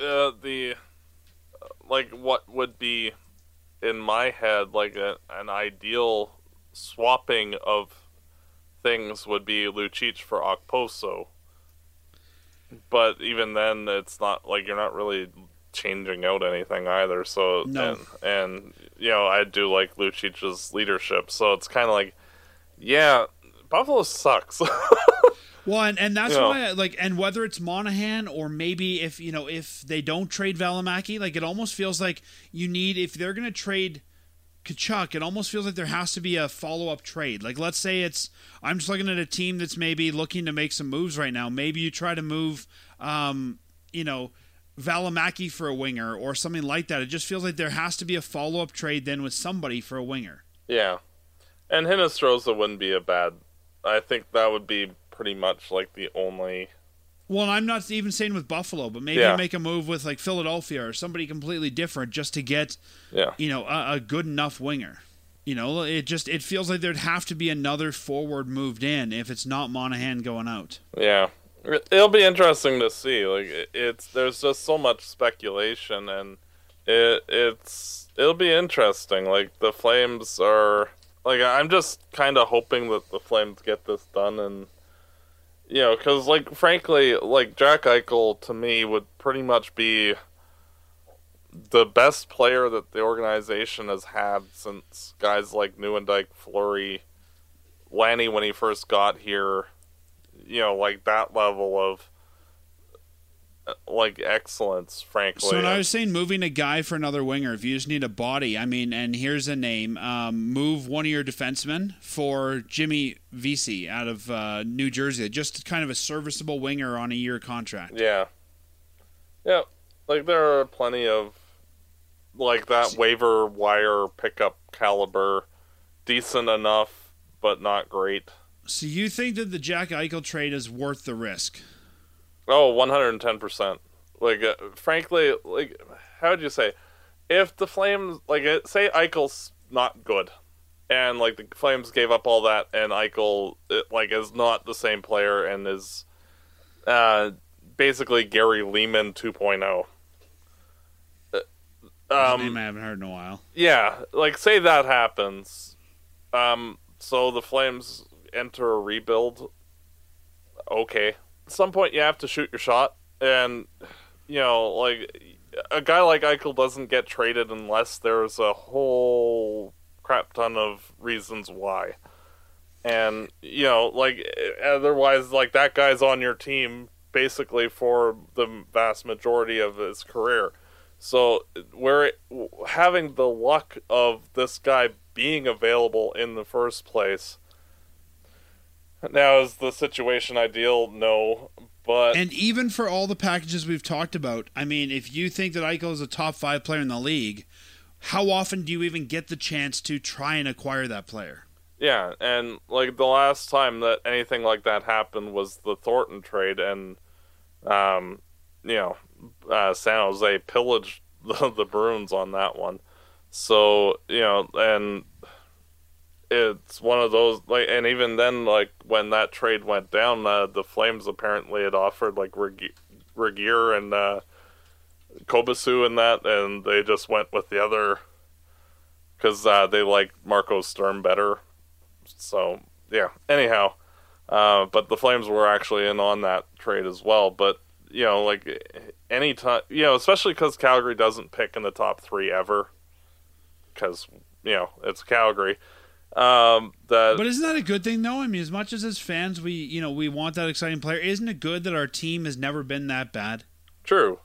what would be in my head like an ideal swapping of things would be Lucic for Okposo. But even then, it's not like you're not really changing out anything either. So no. and I do like Lucic's leadership. So it's kind of like, yeah, Buffalo sucks. Well, and that's why, and whether it's Monahan or maybe if they don't trade Valimaki, like, it almost feels like if they're going to trade Kachuk, it almost feels like there has to be a follow-up trade. Like, let's say I'm just looking at a team that's maybe looking to make some moves right now. Maybe you try to move, Valimaki for a winger or something like that. It just feels like there has to be a follow-up trade then with somebody for a winger. Yeah. And Hinostroza wouldn't be I think that would be pretty much like the only. Well, I'm not even saying with Buffalo, but maybe make a move with like Philadelphia or somebody completely different just to get, a good enough winger. It feels like there'd have to be another forward moved in if it's not Monahan going out. Yeah, it'll be interesting to see. Like, there's just so much speculation, and it'll be interesting. Like, the Flames are. Like, I'm just kind of hoping that the Flames get this done, and because, like, frankly, like, Jack Eichel to me would pretty much be the best player that the organization has had since guys like Nieuwendyk, Fleury, Lanny when he first got here. Like, that level of like excellence, frankly. So when I was saying moving a guy for another winger, if you just need a body, I mean, and here's a name, move one of your defensemen for Jimmy Vesey out of New Jersey, just kind of a serviceable winger on a year contract. Yeah. Like, there are plenty of like that waiver wire pickup caliber, decent enough but not great. So you think that the Jack Eichel trade is worth the risk? Oh, 110%. Like, frankly, like, how would you say? If the Flames, like, say Eichel's not good, and, like, the Flames gave up all that, and Eichel, is not the same player and is basically Gary Leeman 2.0. Name I haven't heard in a while. Yeah, like, say that happens. So the Flames enter a rebuild. Okay. At some point, you have to shoot your shot, and, like, a guy like Eichel doesn't get traded unless there's a whole crap ton of reasons why. And, otherwise, like, that guy's on your team basically for the vast majority of his career. So we're having the luck of this guy being available in the first place. Now, is the situation ideal? No. And even for all the packages we've talked about, I mean, if you think that Eichel is a top 5 player in the league, how often do you even get the chance to try and acquire that player? Yeah, and like the last time that anything like that happened was the Thornton trade, and San Jose pillaged the Bruins on that one. So, and it's one of those, like, and even then, like, when that trade went down, the Flames apparently had offered, like, Regier and Kobasu and that, and they just went with the other, because they like Marco Sturm better. So, yeah, anyhow, but the Flames were actually in on that trade as well, but, any time, especially because Calgary doesn't pick in the top 3 ever, because, it's Calgary. But isn't that a good thing, though? I mean, as much as fans, we want that exciting player. Isn't it good that our team has never been that bad? True.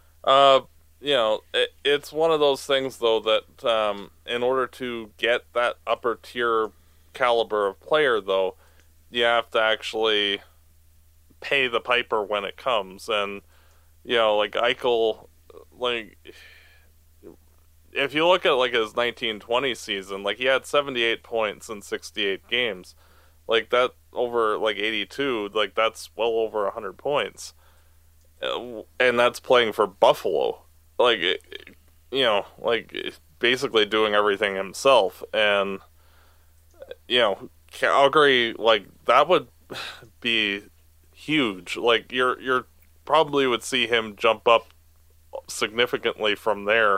It's one of those things, though, that in order to get that upper tier caliber of player, though, you have to actually pay the piper when it comes. And, like Eichel, like, if you look at, like, his 1920 season, like, he had 78 points in 68 games. Like, that over, like, 82, like, that's well over 100 points. And that's playing for Buffalo. Like, basically doing everything himself. And, Calgary, like, that would be huge. Like, you're probably would see him jump up significantly from there,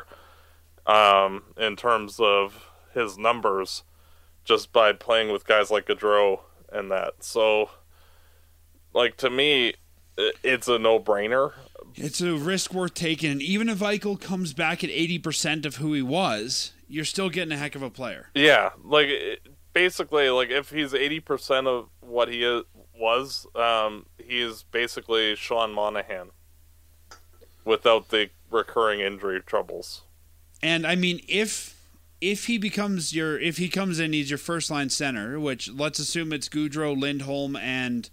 in terms of his numbers, just by playing with guys like Gaudreau and that. So, like, to me, it's a no-brainer. It's a risk worth taking, and even if Eichel comes back at 80% of who he was, you're still getting a heck of a player. Yeah, like, basically, like, if he's 80% of what he was, he's basically Sean Monahan without the recurring injury troubles. And I mean, if he comes in, he's your first line center, which let's assume it's Gaudreau, Lindholm, and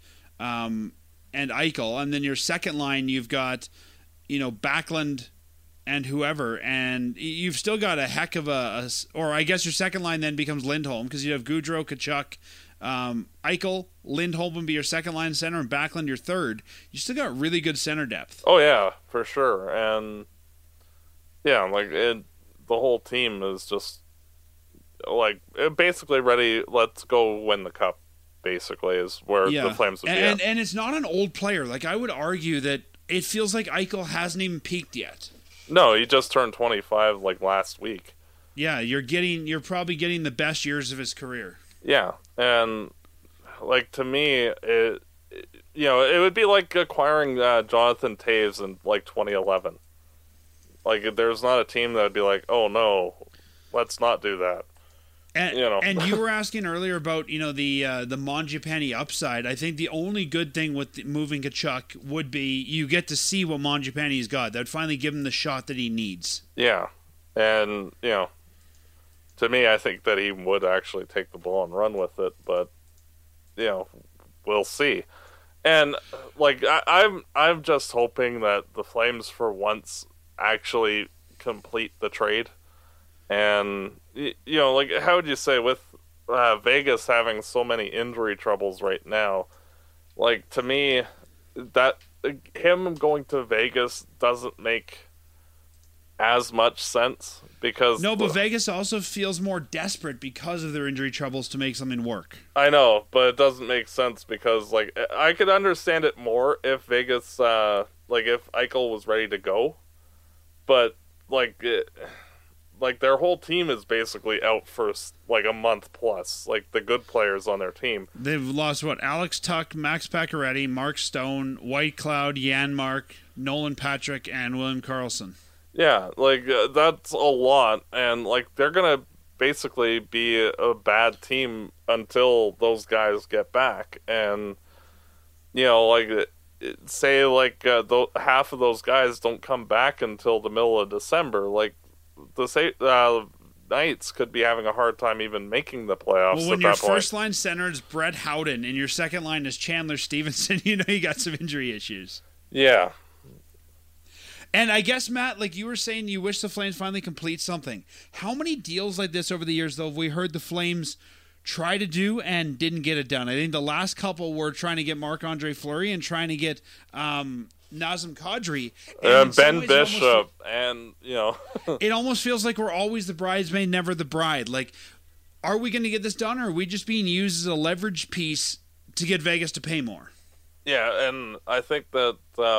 Eichel, and then your second line you've got, Backlund and whoever, and you've still got a heck of or I guess your second line then becomes Lindholm, because you have Gaudreau, Tkachuk, Eichel, Lindholm would be your second line center, and Backlund your third. You still got really good center depth. Oh yeah, for sure. And yeah, like, the whole team is just, like, basically ready. Let's go win the cup. Basically, is where the Flames would be at. And it's not an old player. Like, I would argue that it feels like Eichel hasn't even peaked yet. No, he just turned 25 like last week. Yeah, you're probably getting the best years of his career. Yeah, and, like, to me, it would be like acquiring Jonathan Toews in, like, 2011. Like, there's not a team that would be like, oh no, let's not do that. And, and you were asking earlier about, the Mangiapane upside. I think the only good thing with moving Tkachuk would be you get to see what Mangiapane's got. That would finally give him the shot that he needs. Yeah, and, to me, I think that he would actually take the ball and run with it, but, we'll see. And, like, I'm just hoping that the Flames, for once, actually complete the trade. And, like, how would you say, with Vegas having so many injury troubles right now, like, to me, that him going to Vegas doesn't make as much sense because no, but Vegas also feels more desperate because of their injury troubles to make something work. I know, but it doesn't make sense because like I could understand it more if Vegas like if Eichel was ready to go, but like their whole team is basically out for like a month plus, like the good players on their team. They've lost Alex Tuck, Max Pacioretty, Mark Stone, White Cloud, Janmark, Nolan Patrick, and William Karlsson. Yeah, like that's a lot, and like they're gonna basically be a bad team until those guys get back, and you know, like say like half of those guys don't come back until the middle of December. Like the Knights could be having a hard time even making the playoffs. Well, when at your that point. first line center is Brett Howden and your second line is Chandler Stevenson, you know you got some injury issues. Yeah. And I guess, Matt, like you were saying, you wish the Flames finally complete something. How many deals like this over the years, though, have we heard the Flames try to do and didn't get it done? I think the last couple were trying to get Marc-Andre Fleury and trying to get Nazem Kadri. And Ben Bishop, and, you know. It almost feels like we're always the bridesmaid, never the bride. Like, are we going to get this done, or are we just being used as a leverage piece to get Vegas to pay more? Yeah, and I think that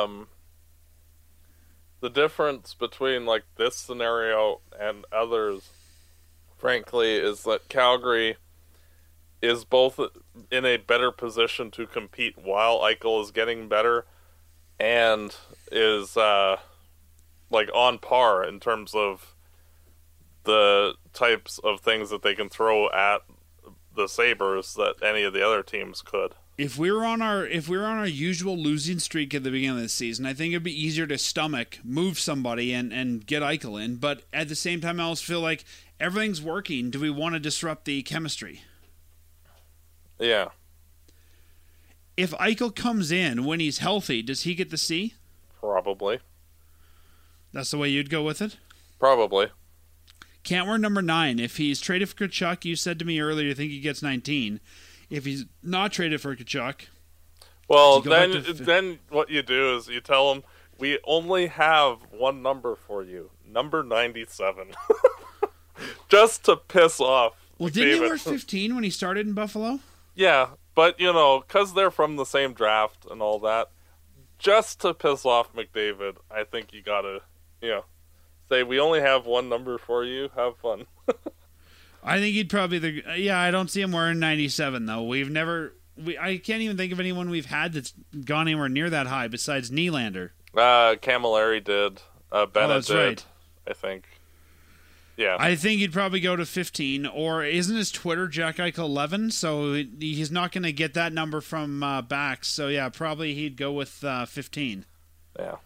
the difference between like this scenario and others, frankly, is that Calgary is both in a better position to compete while Eichel is getting better, and is like on par in terms of the types of things that they can throw at the Sabres that any of the other teams could. If we were on our usual losing streak at the beginning of the season, I think it'd be easier to stomach, move somebody, and get Eichel in. But at the same time, I also feel like everything's working. Do we want to disrupt the chemistry? Yeah. If Eichel comes in when he's healthy, does he get the C? Probably. That's the way you'd go with it? Probably. Cantwell number 9. If he's traded for Tkachuk, you said to me earlier you think he gets 19. If he's not traded for Tkachuk, well, then what you do is you tell him, we only have one number for you, number 97, just to piss off. Well, didn't he wear 15 when he started in Buffalo? Yeah, but you know, because they're from the same draft and all that, just to piss off McDavid, I think you gotta, you know, say we only have one number for you. Have fun. I think he'd probably I don't see him wearing 97 though. I can't even think of anyone we've had that's gone anywhere near that high besides Nylander. Camilleri did. Bennett did. Right. I think. Yeah. I think he'd probably go to 15, or isn't his Twitter Jack Eichel 11? So he's not going to get that number from Bax. So yeah, probably he'd go with 15. Yeah.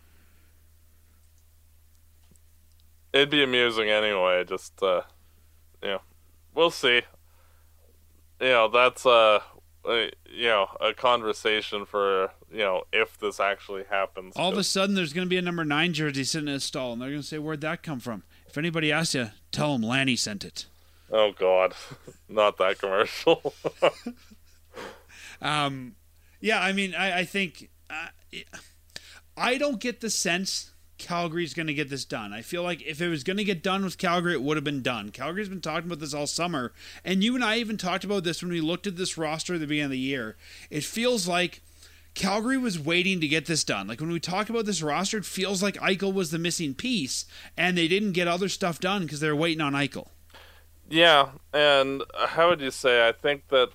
It'd be amusing anyway. Just you know. We'll see. You know, that's a conversation for, you know, if this actually happens. All of a sudden, there's going to be a number 9 jersey sitting in a stall, and they're going to say, "Where'd that come from?" If anybody asks you, tell them Lanny sent it. Oh God, not that commercial. Yeah, I mean, I think I don't get the sense Calgary's going to get this done. I feel like if it was going to get done with Calgary, it would have been done. Calgary's been talking about this all summer, and you and I even talked about this when we looked at this roster at the beginning of the year. It feels like Calgary was waiting to get this done. Like when we talk about this roster, it feels like Eichel was the missing piece, and they didn't get other stuff done because they were waiting on Eichel. Yeah, and how would you say? I think that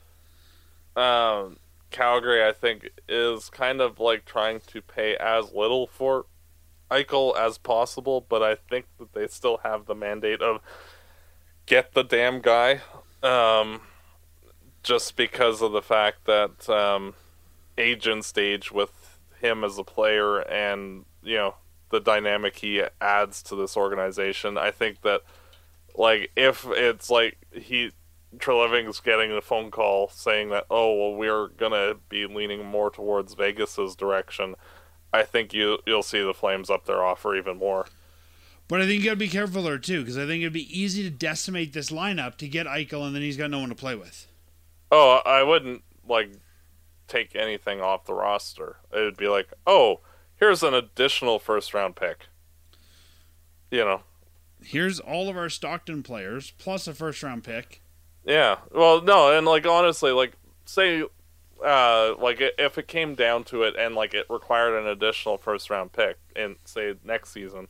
Calgary, I think, is kind of like trying to pay as little for Eichel as possible, but I think that they still have the mandate of get the damn guy, just because of the fact that agent stage with him as a player and, you know, the dynamic he adds to this organization. I think that, like, if it's like Treliving's getting a phone call saying that, oh, well, we're gonna be leaning more towards Vegas's direction, I think you'll see the Flames up their offer even more. But I think you got to be careful there, too, because I think it'd be easy to decimate this lineup to get Eichel, and then he's got no one to play with. Oh, I wouldn't, like, take anything off the roster. It would be like, oh, here's an additional first-round pick. You know. Here's all of our Stockton players, plus a first-round pick. Yeah. Well, no, and, like, honestly, like, say, like, if it came down to it and, like, it required an additional first-round pick in, say, next season,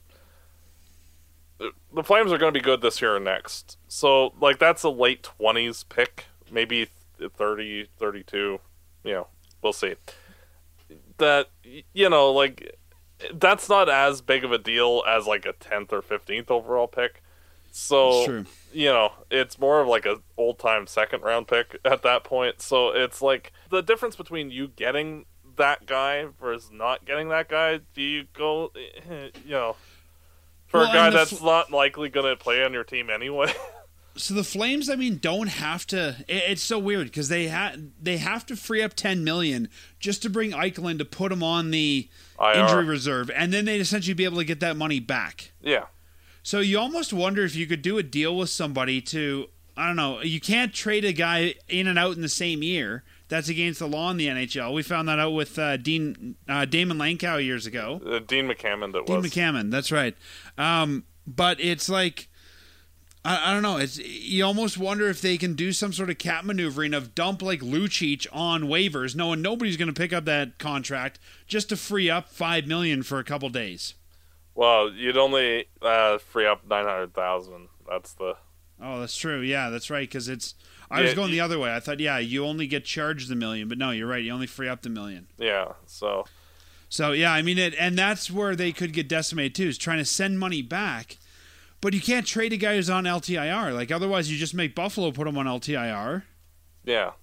the Flames are going to be good this year or next. So, like, that's a late 20s pick, maybe 30, 32, you know, we'll see. That, you know, like, that's not as big of a deal as, like, a 10th or 15th overall pick. So, True. You know, it's more of like a old-time second-round pick at that point. So it's like the difference between you getting that guy versus not getting that guy. Do you go, you know, for a guy that's not likely going to play on your team anyway? So the Flames, I mean, don't have to. It's so weird because they have to free up $10 million just to bring Eichel in to put him on the injury reserve, and then they'd essentially be able to get that money back. Yeah. So you almost wonder if you could do a deal with somebody to, I don't know, you can't trade a guy in and out in the same year. That's against the law in the NHL. We found that out with Damon Langkow years ago. Dean McCammon, Dean McCammon, that's right. But it's like, I don't know. You almost wonder if they can do some sort of cap maneuvering of dump like Lucic on waivers, knowing nobody's going to pick up that contract just to free up $5 million for a couple days. Well, you'd only free up $900,000. That's the. Oh, that's true. Yeah, that's right. Because I was going the other way. I thought, yeah, you only get charged $1 million, but no, you're right. You only free up the $1 million. Yeah. So yeah, I mean, and that's where they could get decimated too. Is trying to send money back, but you can't trade a guy who's on LTIR. Like otherwise, you just make Buffalo put him on LTIR. Yeah.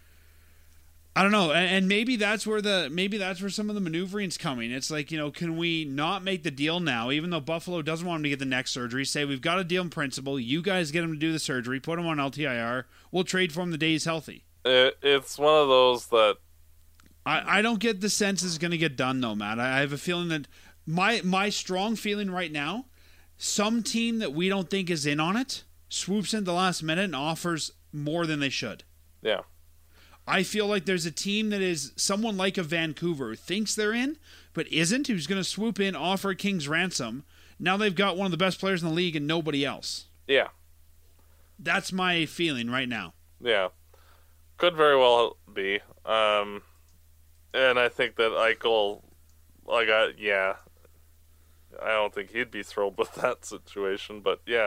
I don't know, and maybe that's where some of the maneuvering's coming. It's like, you know, can we not make the deal now, even though Buffalo doesn't want him to get the next surgery? Say we've got a deal in principle. You guys get him to do the surgery, put him on LTIR. We'll trade for him the day he's healthy. It's one of those that I don't get the sense it's going to get done though, Matt. I have a feeling that my strong feeling right now, some team that we don't think is in on it swoops in the last minute and offers more than they should. Yeah. I feel like there's a team that is someone like a Vancouver who thinks they're in, but isn't, who's going to swoop in, offer a king's ransom. Now they've got one of the best players in the league and nobody else. Yeah. That's my feeling right now. Yeah. Could very well be. And I think that Eichel, like, I don't think he'd be thrilled with that situation, but yeah.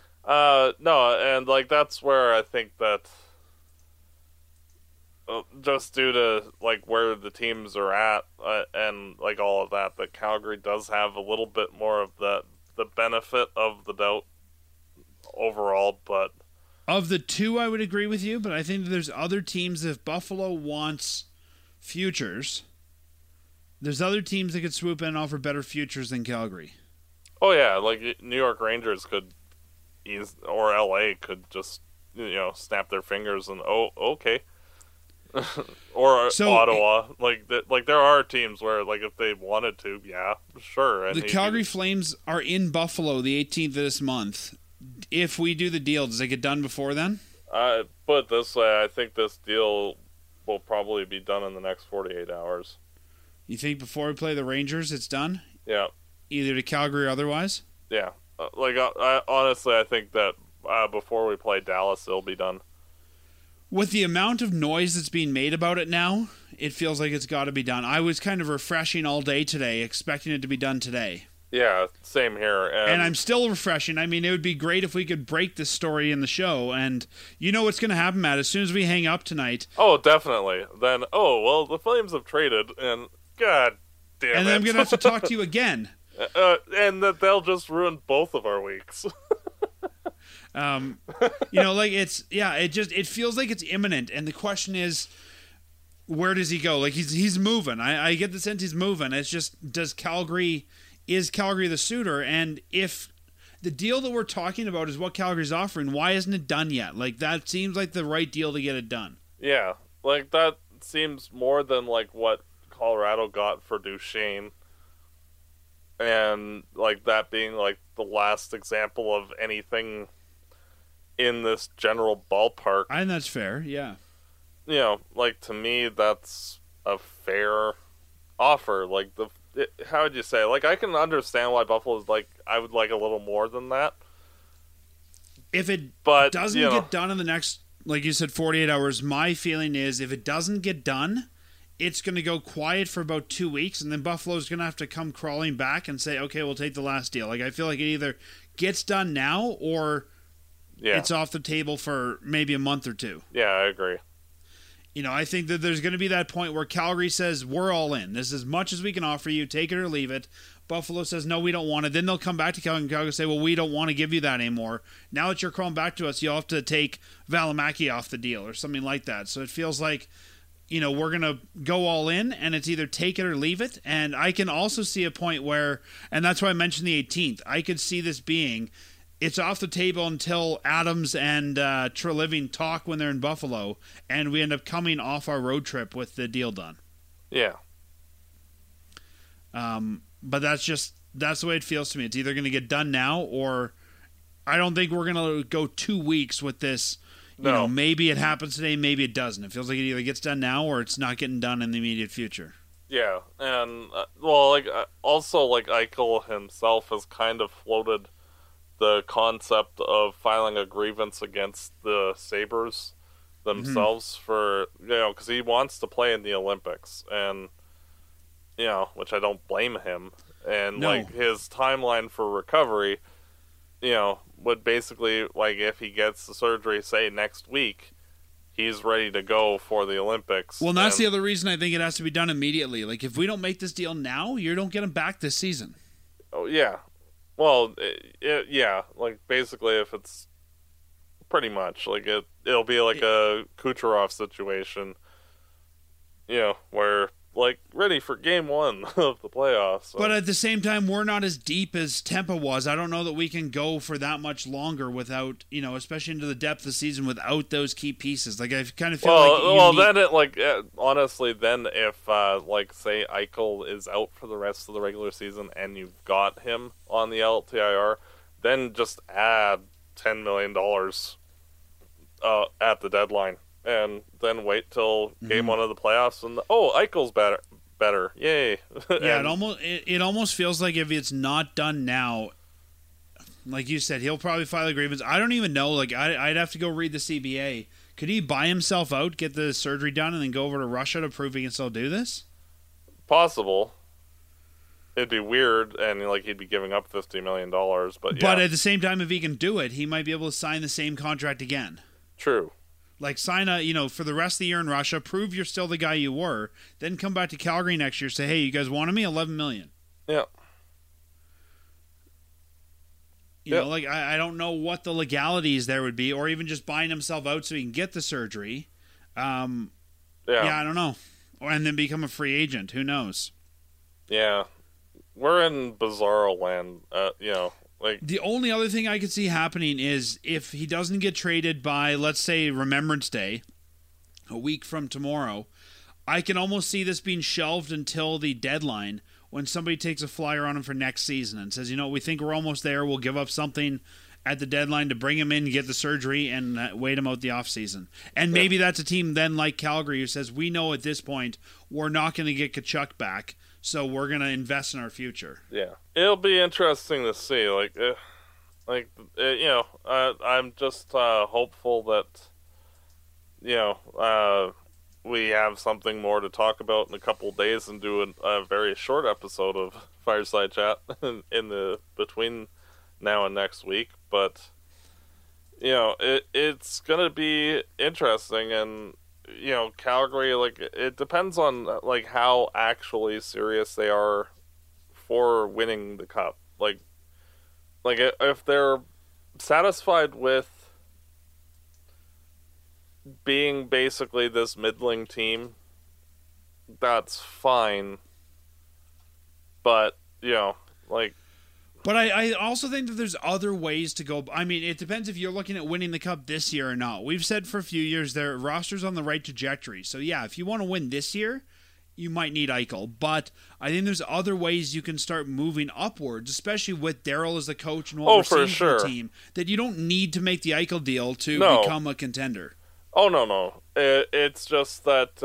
No, and, like, that's where I think that just due to like where the teams are at and like all of that Calgary does have a little bit more of the benefit of the doubt overall. But of the two, I would agree with you, but I think there's other teams. If Buffalo wants futures, there's other teams that could swoop in and offer better futures than Calgary. Oh yeah, like New York Rangers could or LA could just, you know, snap their fingers and okay. Or Ottawa, like there are teams where, like, if they wanted to, yeah, sure. And the Calgary Flames are in Buffalo the 18th of this month. If we do the deal, does it get done before then? Put it this way, I think this deal will probably be done in the next 48 hours. You think before we play the Rangers, it's done? Yeah. Either to Calgary or otherwise? Yeah. Honestly, I think that before we play Dallas, it'll be done. With the amount of noise that's being made about it now, it feels like it's got to be done. I was kind of refreshing all day today, expecting it to be done today. Yeah, same here. And I'm still refreshing. I mean, it would be great if we could break this story in the show. And you know what's going to happen, Matt, as soon as we hang up tonight. Oh, definitely. Then, the Flames have traded, and God damn it. And then I'm going to have to talk to you again. And that they'll just ruin both of our weeks. You know, like it feels like it's imminent, and the question is, where does he go? Like he's moving. I get the sense he's moving. It's just, is Calgary the suitor? And if the deal that we're talking about is what Calgary's offering, why isn't it done yet? Like that seems like the right deal to get it done. Yeah, like that seems more than like what Colorado got for Duchesne. And like that being like the last example of anything in this general ballpark. I think that's fair, yeah. like to me, that's a fair offer. Like how would you say? Like I can understand why Buffalo's like I would like a little more than that. If it But, doesn't get done in the next, like you said, 48 hours, my feeling is if it doesn't get done, it's going to go quiet for about 2 weeks, and then Buffalo's going to have to come crawling back and say, okay, we'll take the last deal. Like I feel like it either gets done now or it's off the table for maybe a month or two. Yeah, I agree. I think that there's going to be that point where Calgary says, we're all in. This is as much as we can offer you. Take it or leave it. Buffalo says, no, we don't want it. Then they'll come back to Calgary and Calgary say, well, we don't want to give you that anymore. Now that you're crawling back to us, you'll have to take Valimaki off the deal or something like that. So it feels like, we're going to go all in, and it's either take it or leave it. And I can also see a point where, and that's why I mentioned the 18th, I could see this being, it's off the table until Adams and Treliving talk when they're in Buffalo, and we end up coming off our road trip with the deal done. Yeah. But that's the way it feels to me. It's either going to get done now, or I don't think we're going to go 2 weeks with this. No. Maybe it happens today, maybe it doesn't. It feels like it either gets done now or it's not getting done in the immediate future. Yeah, and also Eichel himself has kind of floated the concept of filing a grievance against the Sabres themselves for because he wants to play in the Olympics, and which I don't blame him, and his timeline for recovery, would basically if he gets the surgery say next week, he's ready to go for the Olympics. Well, and that's the other reason I think it has to be done immediately. Like if we don't make this deal now, you don't get him back this season. Oh yeah. Well, yeah, basically if it's pretty much, it'll be like a Kucherov situation, where, ready for game one of the playoffs. So. But at the same time, we're not as deep as Tampa was. I don't know that we can go for that much longer without, especially into the depth of the season without those key pieces. I kind of feel then it, honestly, then if, say Eichel is out for the rest of the regular season and you've got him on the LTIR, then just add $10 million at the deadline. And then wait till game one of the playoffs, and Eichel's better, yay! Yeah, it almost feels like if it's not done now, like you said, he'll probably file a grievance. I don't even know. I'd have to go read the CBA. Could he buy himself out, get the surgery done, and then go over to Russia to prove he can still do this? Possible. It'd be weird, and he'd be giving up $50 million. But at the same time, if he can do it, he might be able to sign the same contract again. True. Sign for the rest of the year in Russia, prove you're still the guy you were, then come back to Calgary next year, say, hey, you guys wanted me? $11 million. Yeah. I don't know what the legalities there would be, or even just buying himself out so he can get the surgery. Yeah, I don't know. And then become a free agent. Who knows? Yeah. We're in bizarro land, The only other thing I could see happening is if he doesn't get traded by, let's say, Remembrance Day, a week from tomorrow, I can almost see this being shelved until the deadline when somebody takes a flyer on him for next season and says, we think we're almost there. We'll give up something at the deadline to bring him in, get the surgery, and wait him out the offseason. And maybe that's a team then like Calgary who says, we know at this point we're not going to get Tkachuk back, so we're going to invest in our future. Yeah. It'll be interesting to see. I'm just hopeful that, we have something more to talk about in a couple of days and do a very short episode of Fireside Chat in the between now and next week. But, it's going to be interesting, and Calgary, it depends on how actually serious they are for winning the cup. If they're satisfied with being basically this middling team, that's fine. But But I also think that there's other ways to go. I mean, it depends if you're looking at winning the cup this year or not. We've said for a few years their roster's on the right trajectory. So, yeah, if you want to win this year, you might need Eichel. But I think there's other ways you can start moving upwards, especially with Daryl as the coach and what we're seeing for the team, that you don't need to make the Eichel deal to become a contender. Oh no. It's just that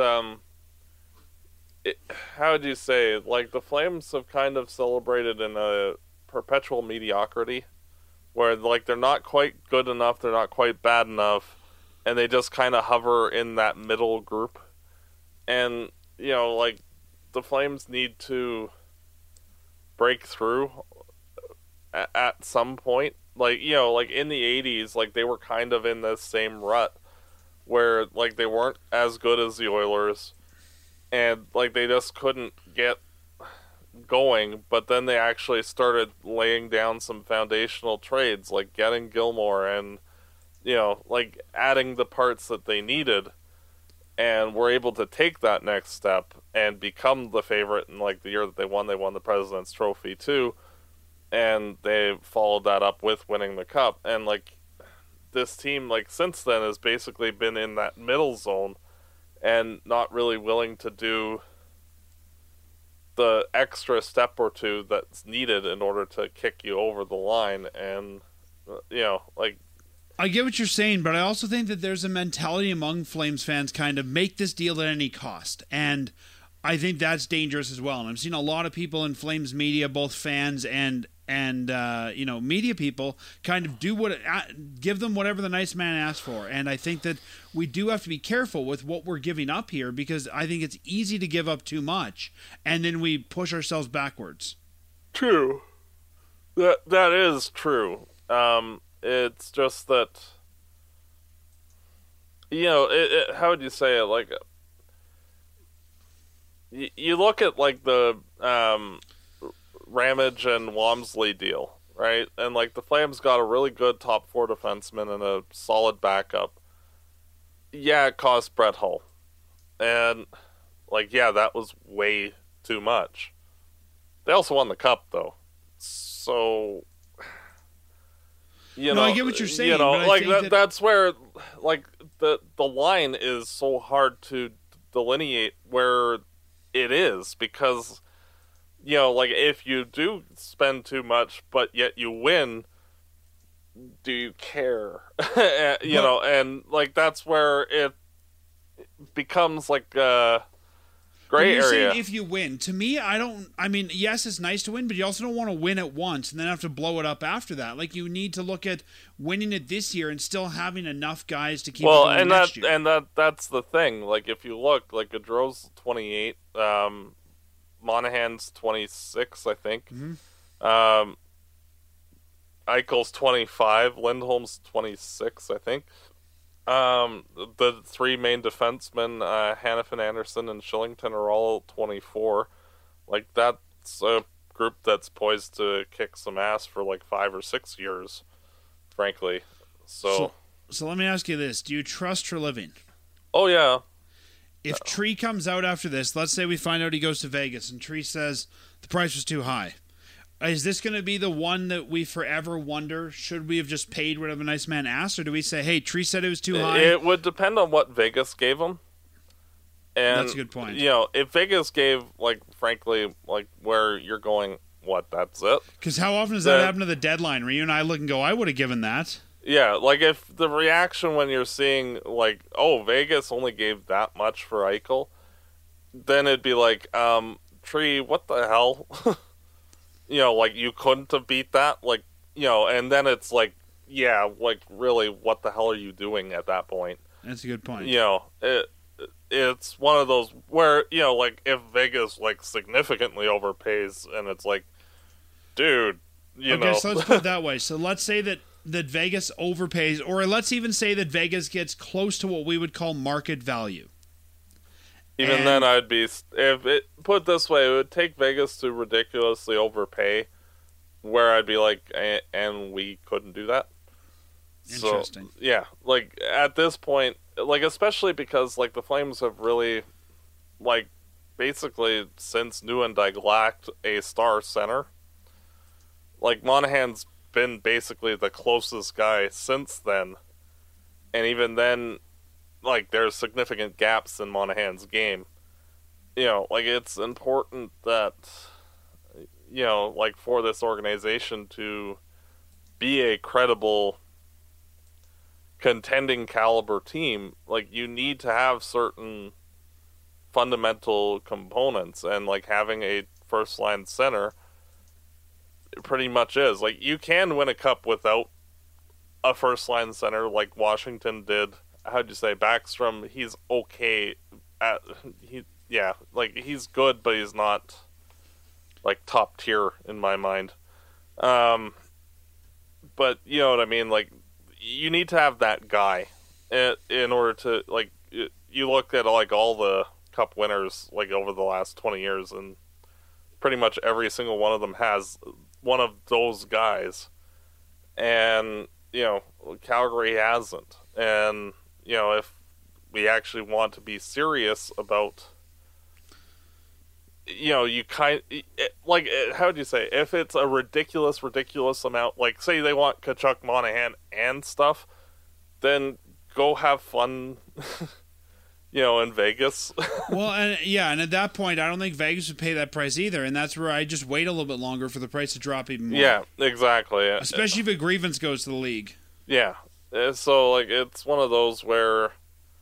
how would you say? Like the Flames have kind of celebrated in a perpetual mediocrity, where like they're not quite good enough, they're not quite bad enough, and they just kind of hover in that middle group. And like the Flames need to break through at some point. Like like in the '80s, like they were kind of in this same rut where like they weren't as good as the Oilers, and like they just couldn't get going. But then they actually started laying down some foundational trades, like getting Gilmore and like adding the parts that they needed, and were able to take that next step and become the favorite. In like the year that they won the President's Trophy too, and they followed that up with winning the Cup. And like this team, like since then, has basically been in that middle zone and not really willing to do the extra step or two that's needed in order to kick you over the line. And like I get what you're saying, but I also think that there's a mentality among Flames fans kind of make this deal at any cost. And I think that's dangerous as well. And I've seen a lot of people in Flames media, both fans and media people, kind of give them whatever the nice man asks for. And I think that we do have to be careful with what we're giving up here, because I think it's easy to give up too much and then we push ourselves backwards. True. That is true. It's just that how would you say it? Like you look at like the Ramage and Walmsley deal, right? And like the Flames got a really good top four defenseman and a solid backup. Yeah, it cost Brett Hull, and like that was way too much. They also won the Cup though, so no, I get what you're saying. But like that's where like the line is so hard to delineate where it is, because like if you do spend too much but yet you win, do you care? And like that's where it becomes like a gray area. If you win, to me, yes, it's nice to win, but you also don't want to win at once and then have to blow it up after that. Like you need to look at winning it this year and still having enough guys to keep it going next year. And that's the thing. Like if you look, like Gaudreau's 28, Monahan's 26, I think. Mm-hmm. Eichel's 25, Lindholm's 26, I think. The three main defensemen, Hannafin, Anderson, and Shillington, are all 24. Like that's a group that's poised to kick some ass for like 5 or 6 years, frankly. So let me ask you this: do you trust Treliving? Oh yeah. If Tree comes out after this, let's say we find out he goes to Vegas, and Tree says the price was too high. Is this going to be the one that we forever wonder, should we have just paid whatever nice man asked, or do we say, hey, Tree said it was too high? It would depend on what Vegas gave him. And, that's a good point. If Vegas gave, like, frankly, like, where you're going, that's it? Because how often does that happen to the deadline, where you and I look and go, I would have given that? Yeah, like, if the reaction when you're seeing, like, oh, Vegas only gave that much for Eichel, then it'd be like, Tree, what the hell? Like, you couldn't have beat that? Like, and then it's like, yeah, like, really, what the hell are you doing at that point? That's a good point. It's one of those where, like, if Vegas, like, significantly overpays, and it's like, dude, Okay, so let's put it that way. So let's say that Vegas overpays, or let's even say that Vegas gets close to what we would call market value. Even then, I'd be, if it put it this way, it would take Vegas to ridiculously overpay, where I'd be like, and we couldn't do that. Interesting. So, yeah, like at this point, like especially because like the Flames have really, like, basically since Nieuwendyk lacked a star center, like Monahan's been basically the closest guy since then, and even then, like, there's significant gaps in Monahan's game. Like, it's important that, like, for this organization to be a credible contending caliber team, like, you need to have certain fundamental components, and like having a first line center pretty much is. Like, you can win a cup without a first line center like Washington did. How'd you say? Backstrom, he's okay at he's good, but he's not like top tier in my mind. But you know what I mean? Like, you need to have that guy in order to, like, you look at like all the cup winners like over the last 20 years, and pretty much every single one of them has one of those guys, and you know, Calgary hasn't. And you know, if we actually want to be serious about, you know, you like, how would you say, if it's a ridiculous amount, like say they want Tkachuk, Monahan, and stuff, then go have fun, you know, in Vegas. Well, and at that point, I don't think Vegas would pay that price either, and that's where I just wait a little bit longer for the price to drop even more. Yeah, exactly. Especially if a grievance goes to the league. Yeah, so like, it's one of those where,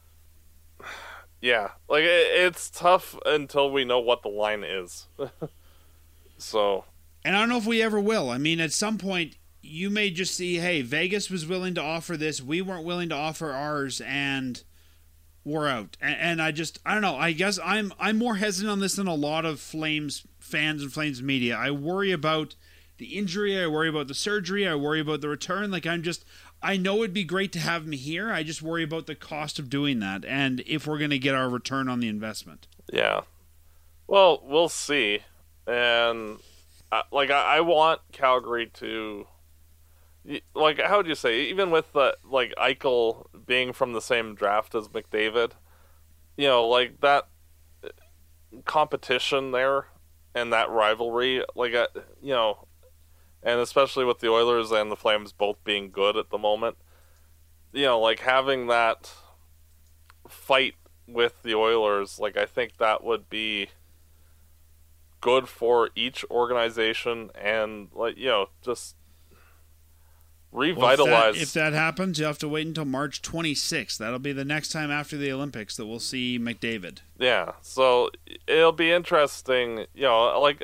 yeah, like, it's tough until we know what the line is. So, and I don't know if we ever will. I mean, at some point, you may just see, hey, Vegas was willing to offer this, we weren't willing to offer ours, and we're out. And I don't know. I guess I'm more hesitant on this than a lot of Flames fans and Flames media. I worry about the injury. I worry about the surgery. I worry about the return. Like, I know it'd be great to have him here. I just worry about the cost of doing that and if we're going to get our return on the investment. Yeah. Well, we'll see. And, I want Calgary to, like, how would you say, even with, like, Eichel being from the same draft as McDavid, you know, like, that competition there and that rivalry, like, you know, and especially with the Oilers and the Flames both being good at the moment, you know, like, having that fight with the Oilers, like, I think that would be good for each organization, and, like, you know, just revitalize. Well, if that happens, you have to wait until March 26th. That'll be the next time after the Olympics that we'll see McDavid. Yeah, so it'll be interesting, you know, like,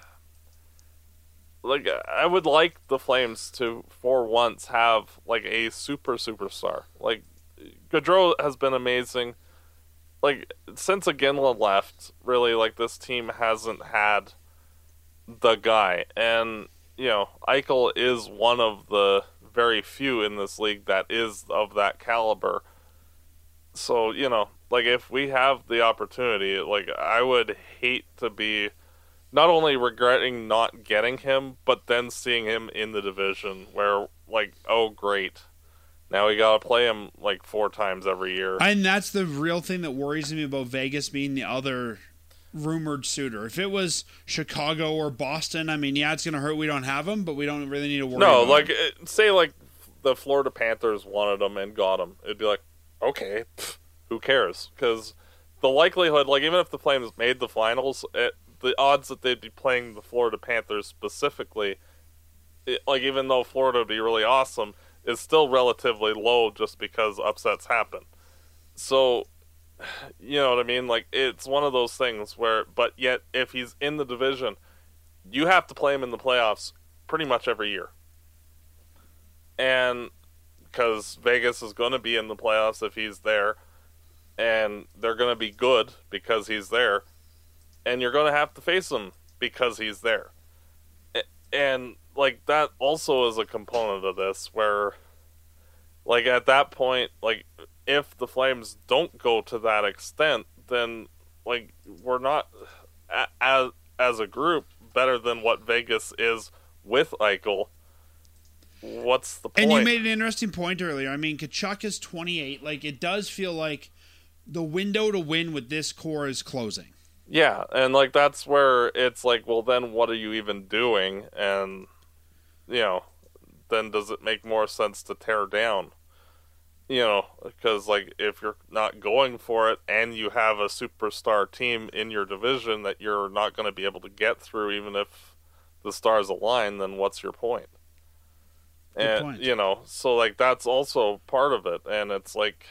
I would like the Flames to, for once, have, like, a superstar. Like, Gaudreau has been amazing. Like, since Iginla left, really, like, this team hasn't had the guy. And, you know, Eichel is one of the very few in this league that is of that caliber. So, you know, like, if we have the opportunity, like, I would hate to be not only regretting not getting him, but then seeing him in the division where, like, oh, great. Now we gotta play him, like, 4 times every year. And that's the real thing that worries me about Vegas being the other rumored suitor. If it was Chicago or Boston, I mean, yeah, it's going to hurt we don't have him, but we don't really need to worry about like, him. Say, like, the Florida Panthers wanted him and got him. It'd be like, okay, who cares? Because the likelihood, like, even if the Flames made the finals, the odds that they'd be playing the Florida Panthers specifically, like, even though Florida would be really awesome, is still relatively low just because upsets happen. So, you know what I mean? Like, it's one of those things where, but yet, if he's in the division, you have to play him in the playoffs pretty much every year. And, because Vegas is going to be in the playoffs if he's there, and they're going to be good because he's there, and you're going to have to face him because he's there. And, like, that also is a component of this where, like, at that point, like, if the Flames don't go to that extent, then, like, we're not, as a group, better than what Vegas is with Eichel. What's the point? And you made an interesting point earlier. I mean, Tkachuk is 28. Like, it does feel like the window to win with this core is closing. Yeah, and, like, that's where it's like, well, then what are you even doing? And, you know, then does it make more sense to tear down? You know, because, like, if you're not going for it and you have a superstar team in your division that you're not going to be able to get through even if the stars align, then what's your point? And, you know, so, like, that's also part of it. And it's like,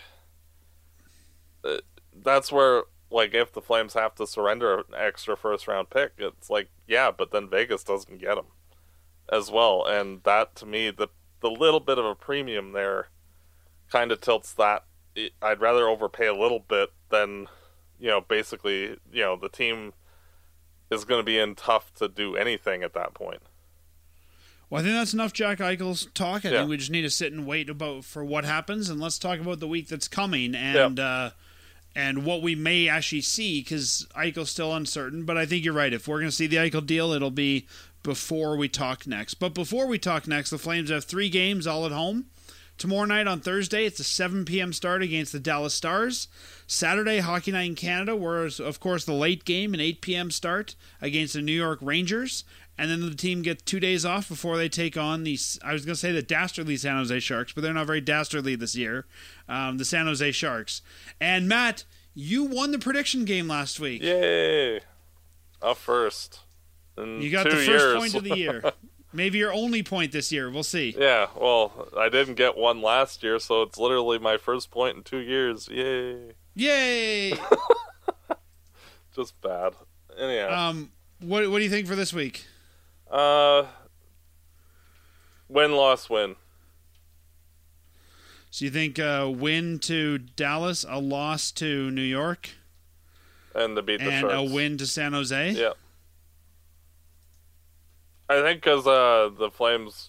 that's where, like, if the Flames have to surrender an extra first-round pick, it's like, yeah, but then Vegas doesn't get him as well. And that, to me, the little bit of a premium there kind of tilts that. I'd rather overpay a little bit than, you know, basically, you know, the team is going to be in tough to do anything at that point. Well, I think that's enough Jack Eichel's talk. I think we just need to sit and wait for what happens, and let's talk about the week that's coming and what we may actually see, because Eichel's still uncertain. But I think you're right. If we're going to see the Eichel deal, it'll be before we talk next. But before we talk next, the Flames have 3 games all at home. Tomorrow night on Thursday, it's a 7 p.m. start against the Dallas Stars. Saturday, Hockey Night in Canada, whereas, of course, the late game, an 8 p.m. start against the New York Rangers. And then the team gets 2 days off before they take on the dastardly San Jose Sharks, but they're not very dastardly this year, the San Jose Sharks. And, Matt, you won the prediction game last week. Yay! Up first. You got the first point of the year. Maybe your only point this year. We'll see. Yeah, well, I didn't get one last year, so it's literally my first point in 2 years. Yay! Yay! Just bad. Anyhow. What do you think for this week? Win, loss, win. So you think a win to Dallas, a loss to New York, and to beat the Sharks, and a win to San Jose? Yeah. I think because the Flames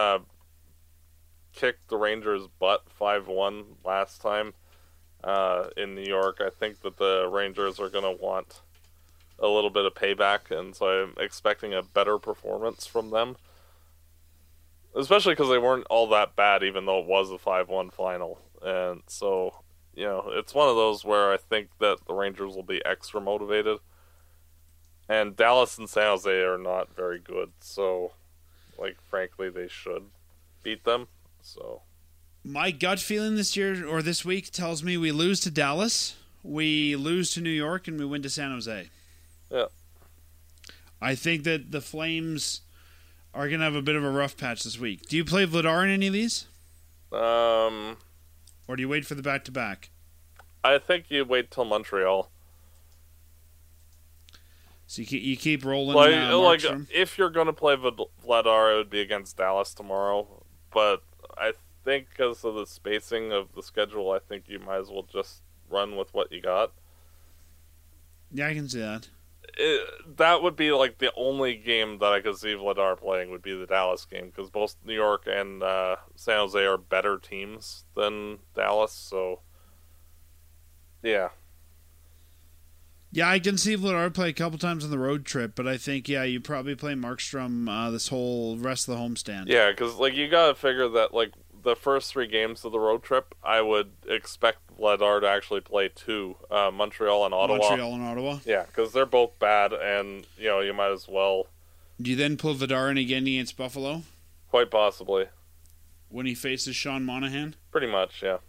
kicked the Rangers' butt 5-1 last time in New York, I think that the Rangers are going to want a little bit of payback, and so I'm expecting a better performance from them. Especially because they weren't all that bad, even though it was a 5-1 final. And so, you know, it's one of those where I think that the Rangers will be extra motivated. And Dallas and San Jose are not very good, so, like, frankly, they should beat them. So, my gut feeling this year, or this week, tells me we lose to Dallas, we lose to New York, and we win to San Jose. Yeah. I think that the Flames are going to have a bit of a rough patch this week. Do you play Vladar in any of these? Or do you wait for the back-to-back? I think you wait till Montreal. So you keep rolling. Like if you're going to play Vladar, it would be against Dallas tomorrow. But I think because of the spacing of the schedule, I think you might as well just run with what you got. Yeah, I can see that. That would be like the only game that I could see Vladar playing would be the Dallas game, because both New York and San Jose are better teams than Dallas. So, yeah. Yeah, I can see Vladar play a couple times on the road trip, but I think, you probably play Markstrom this whole rest of the homestand. Yeah, because, like, you got to figure that, like, the first 3 games of the road trip, I would expect Vladar to actually play 2, Montreal and Ottawa. Yeah, because they're both bad, and, you know, you might as well. Do you then pull Vladar in again against Buffalo? Quite possibly. When he faces Sean Monahan? Pretty much, yeah.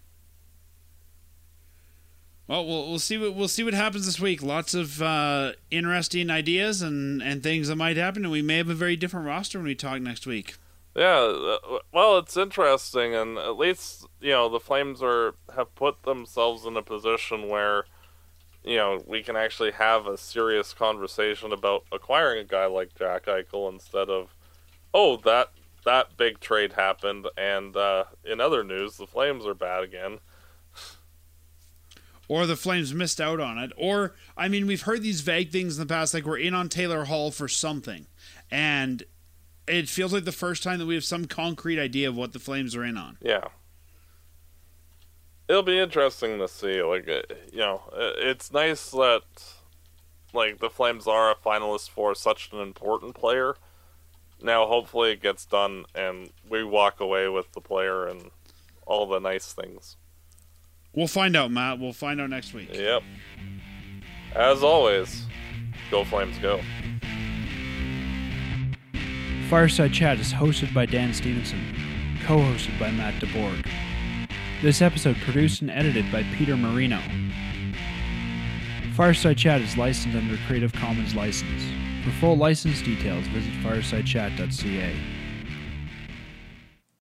Well, we'll see what happens this week. Lots of interesting ideas and things that might happen, and we may have a very different roster when we talk next week. Yeah, well, it's interesting, and at least, you know, the Flames have put themselves in a position where, you know, we can actually have a serious conversation about acquiring a guy like Jack Eichel instead of, oh, that big trade happened, and in other news, the Flames are bad again. Or the Flames missed out on it. Or, I mean, we've heard these vague things in the past, like we're in on Taylor Hall for something. And it feels like the first time that we have some concrete idea of what the Flames are in on. Yeah. It'll be interesting to see. Like, you know, it's nice that, like, the Flames are a finalist for such an important player. Now, hopefully it gets done and we walk away with the player and all the nice things. We'll find out, Matt. We'll find out next week. Yep. As always, go Flames, go. Fireside Chat is hosted by Dan Stevenson, co-hosted by Matt DeBorg. This episode produced and edited by Peter Marino. Fireside Chat is licensed under Creative Commons license. For full license details, visit firesidechat.ca.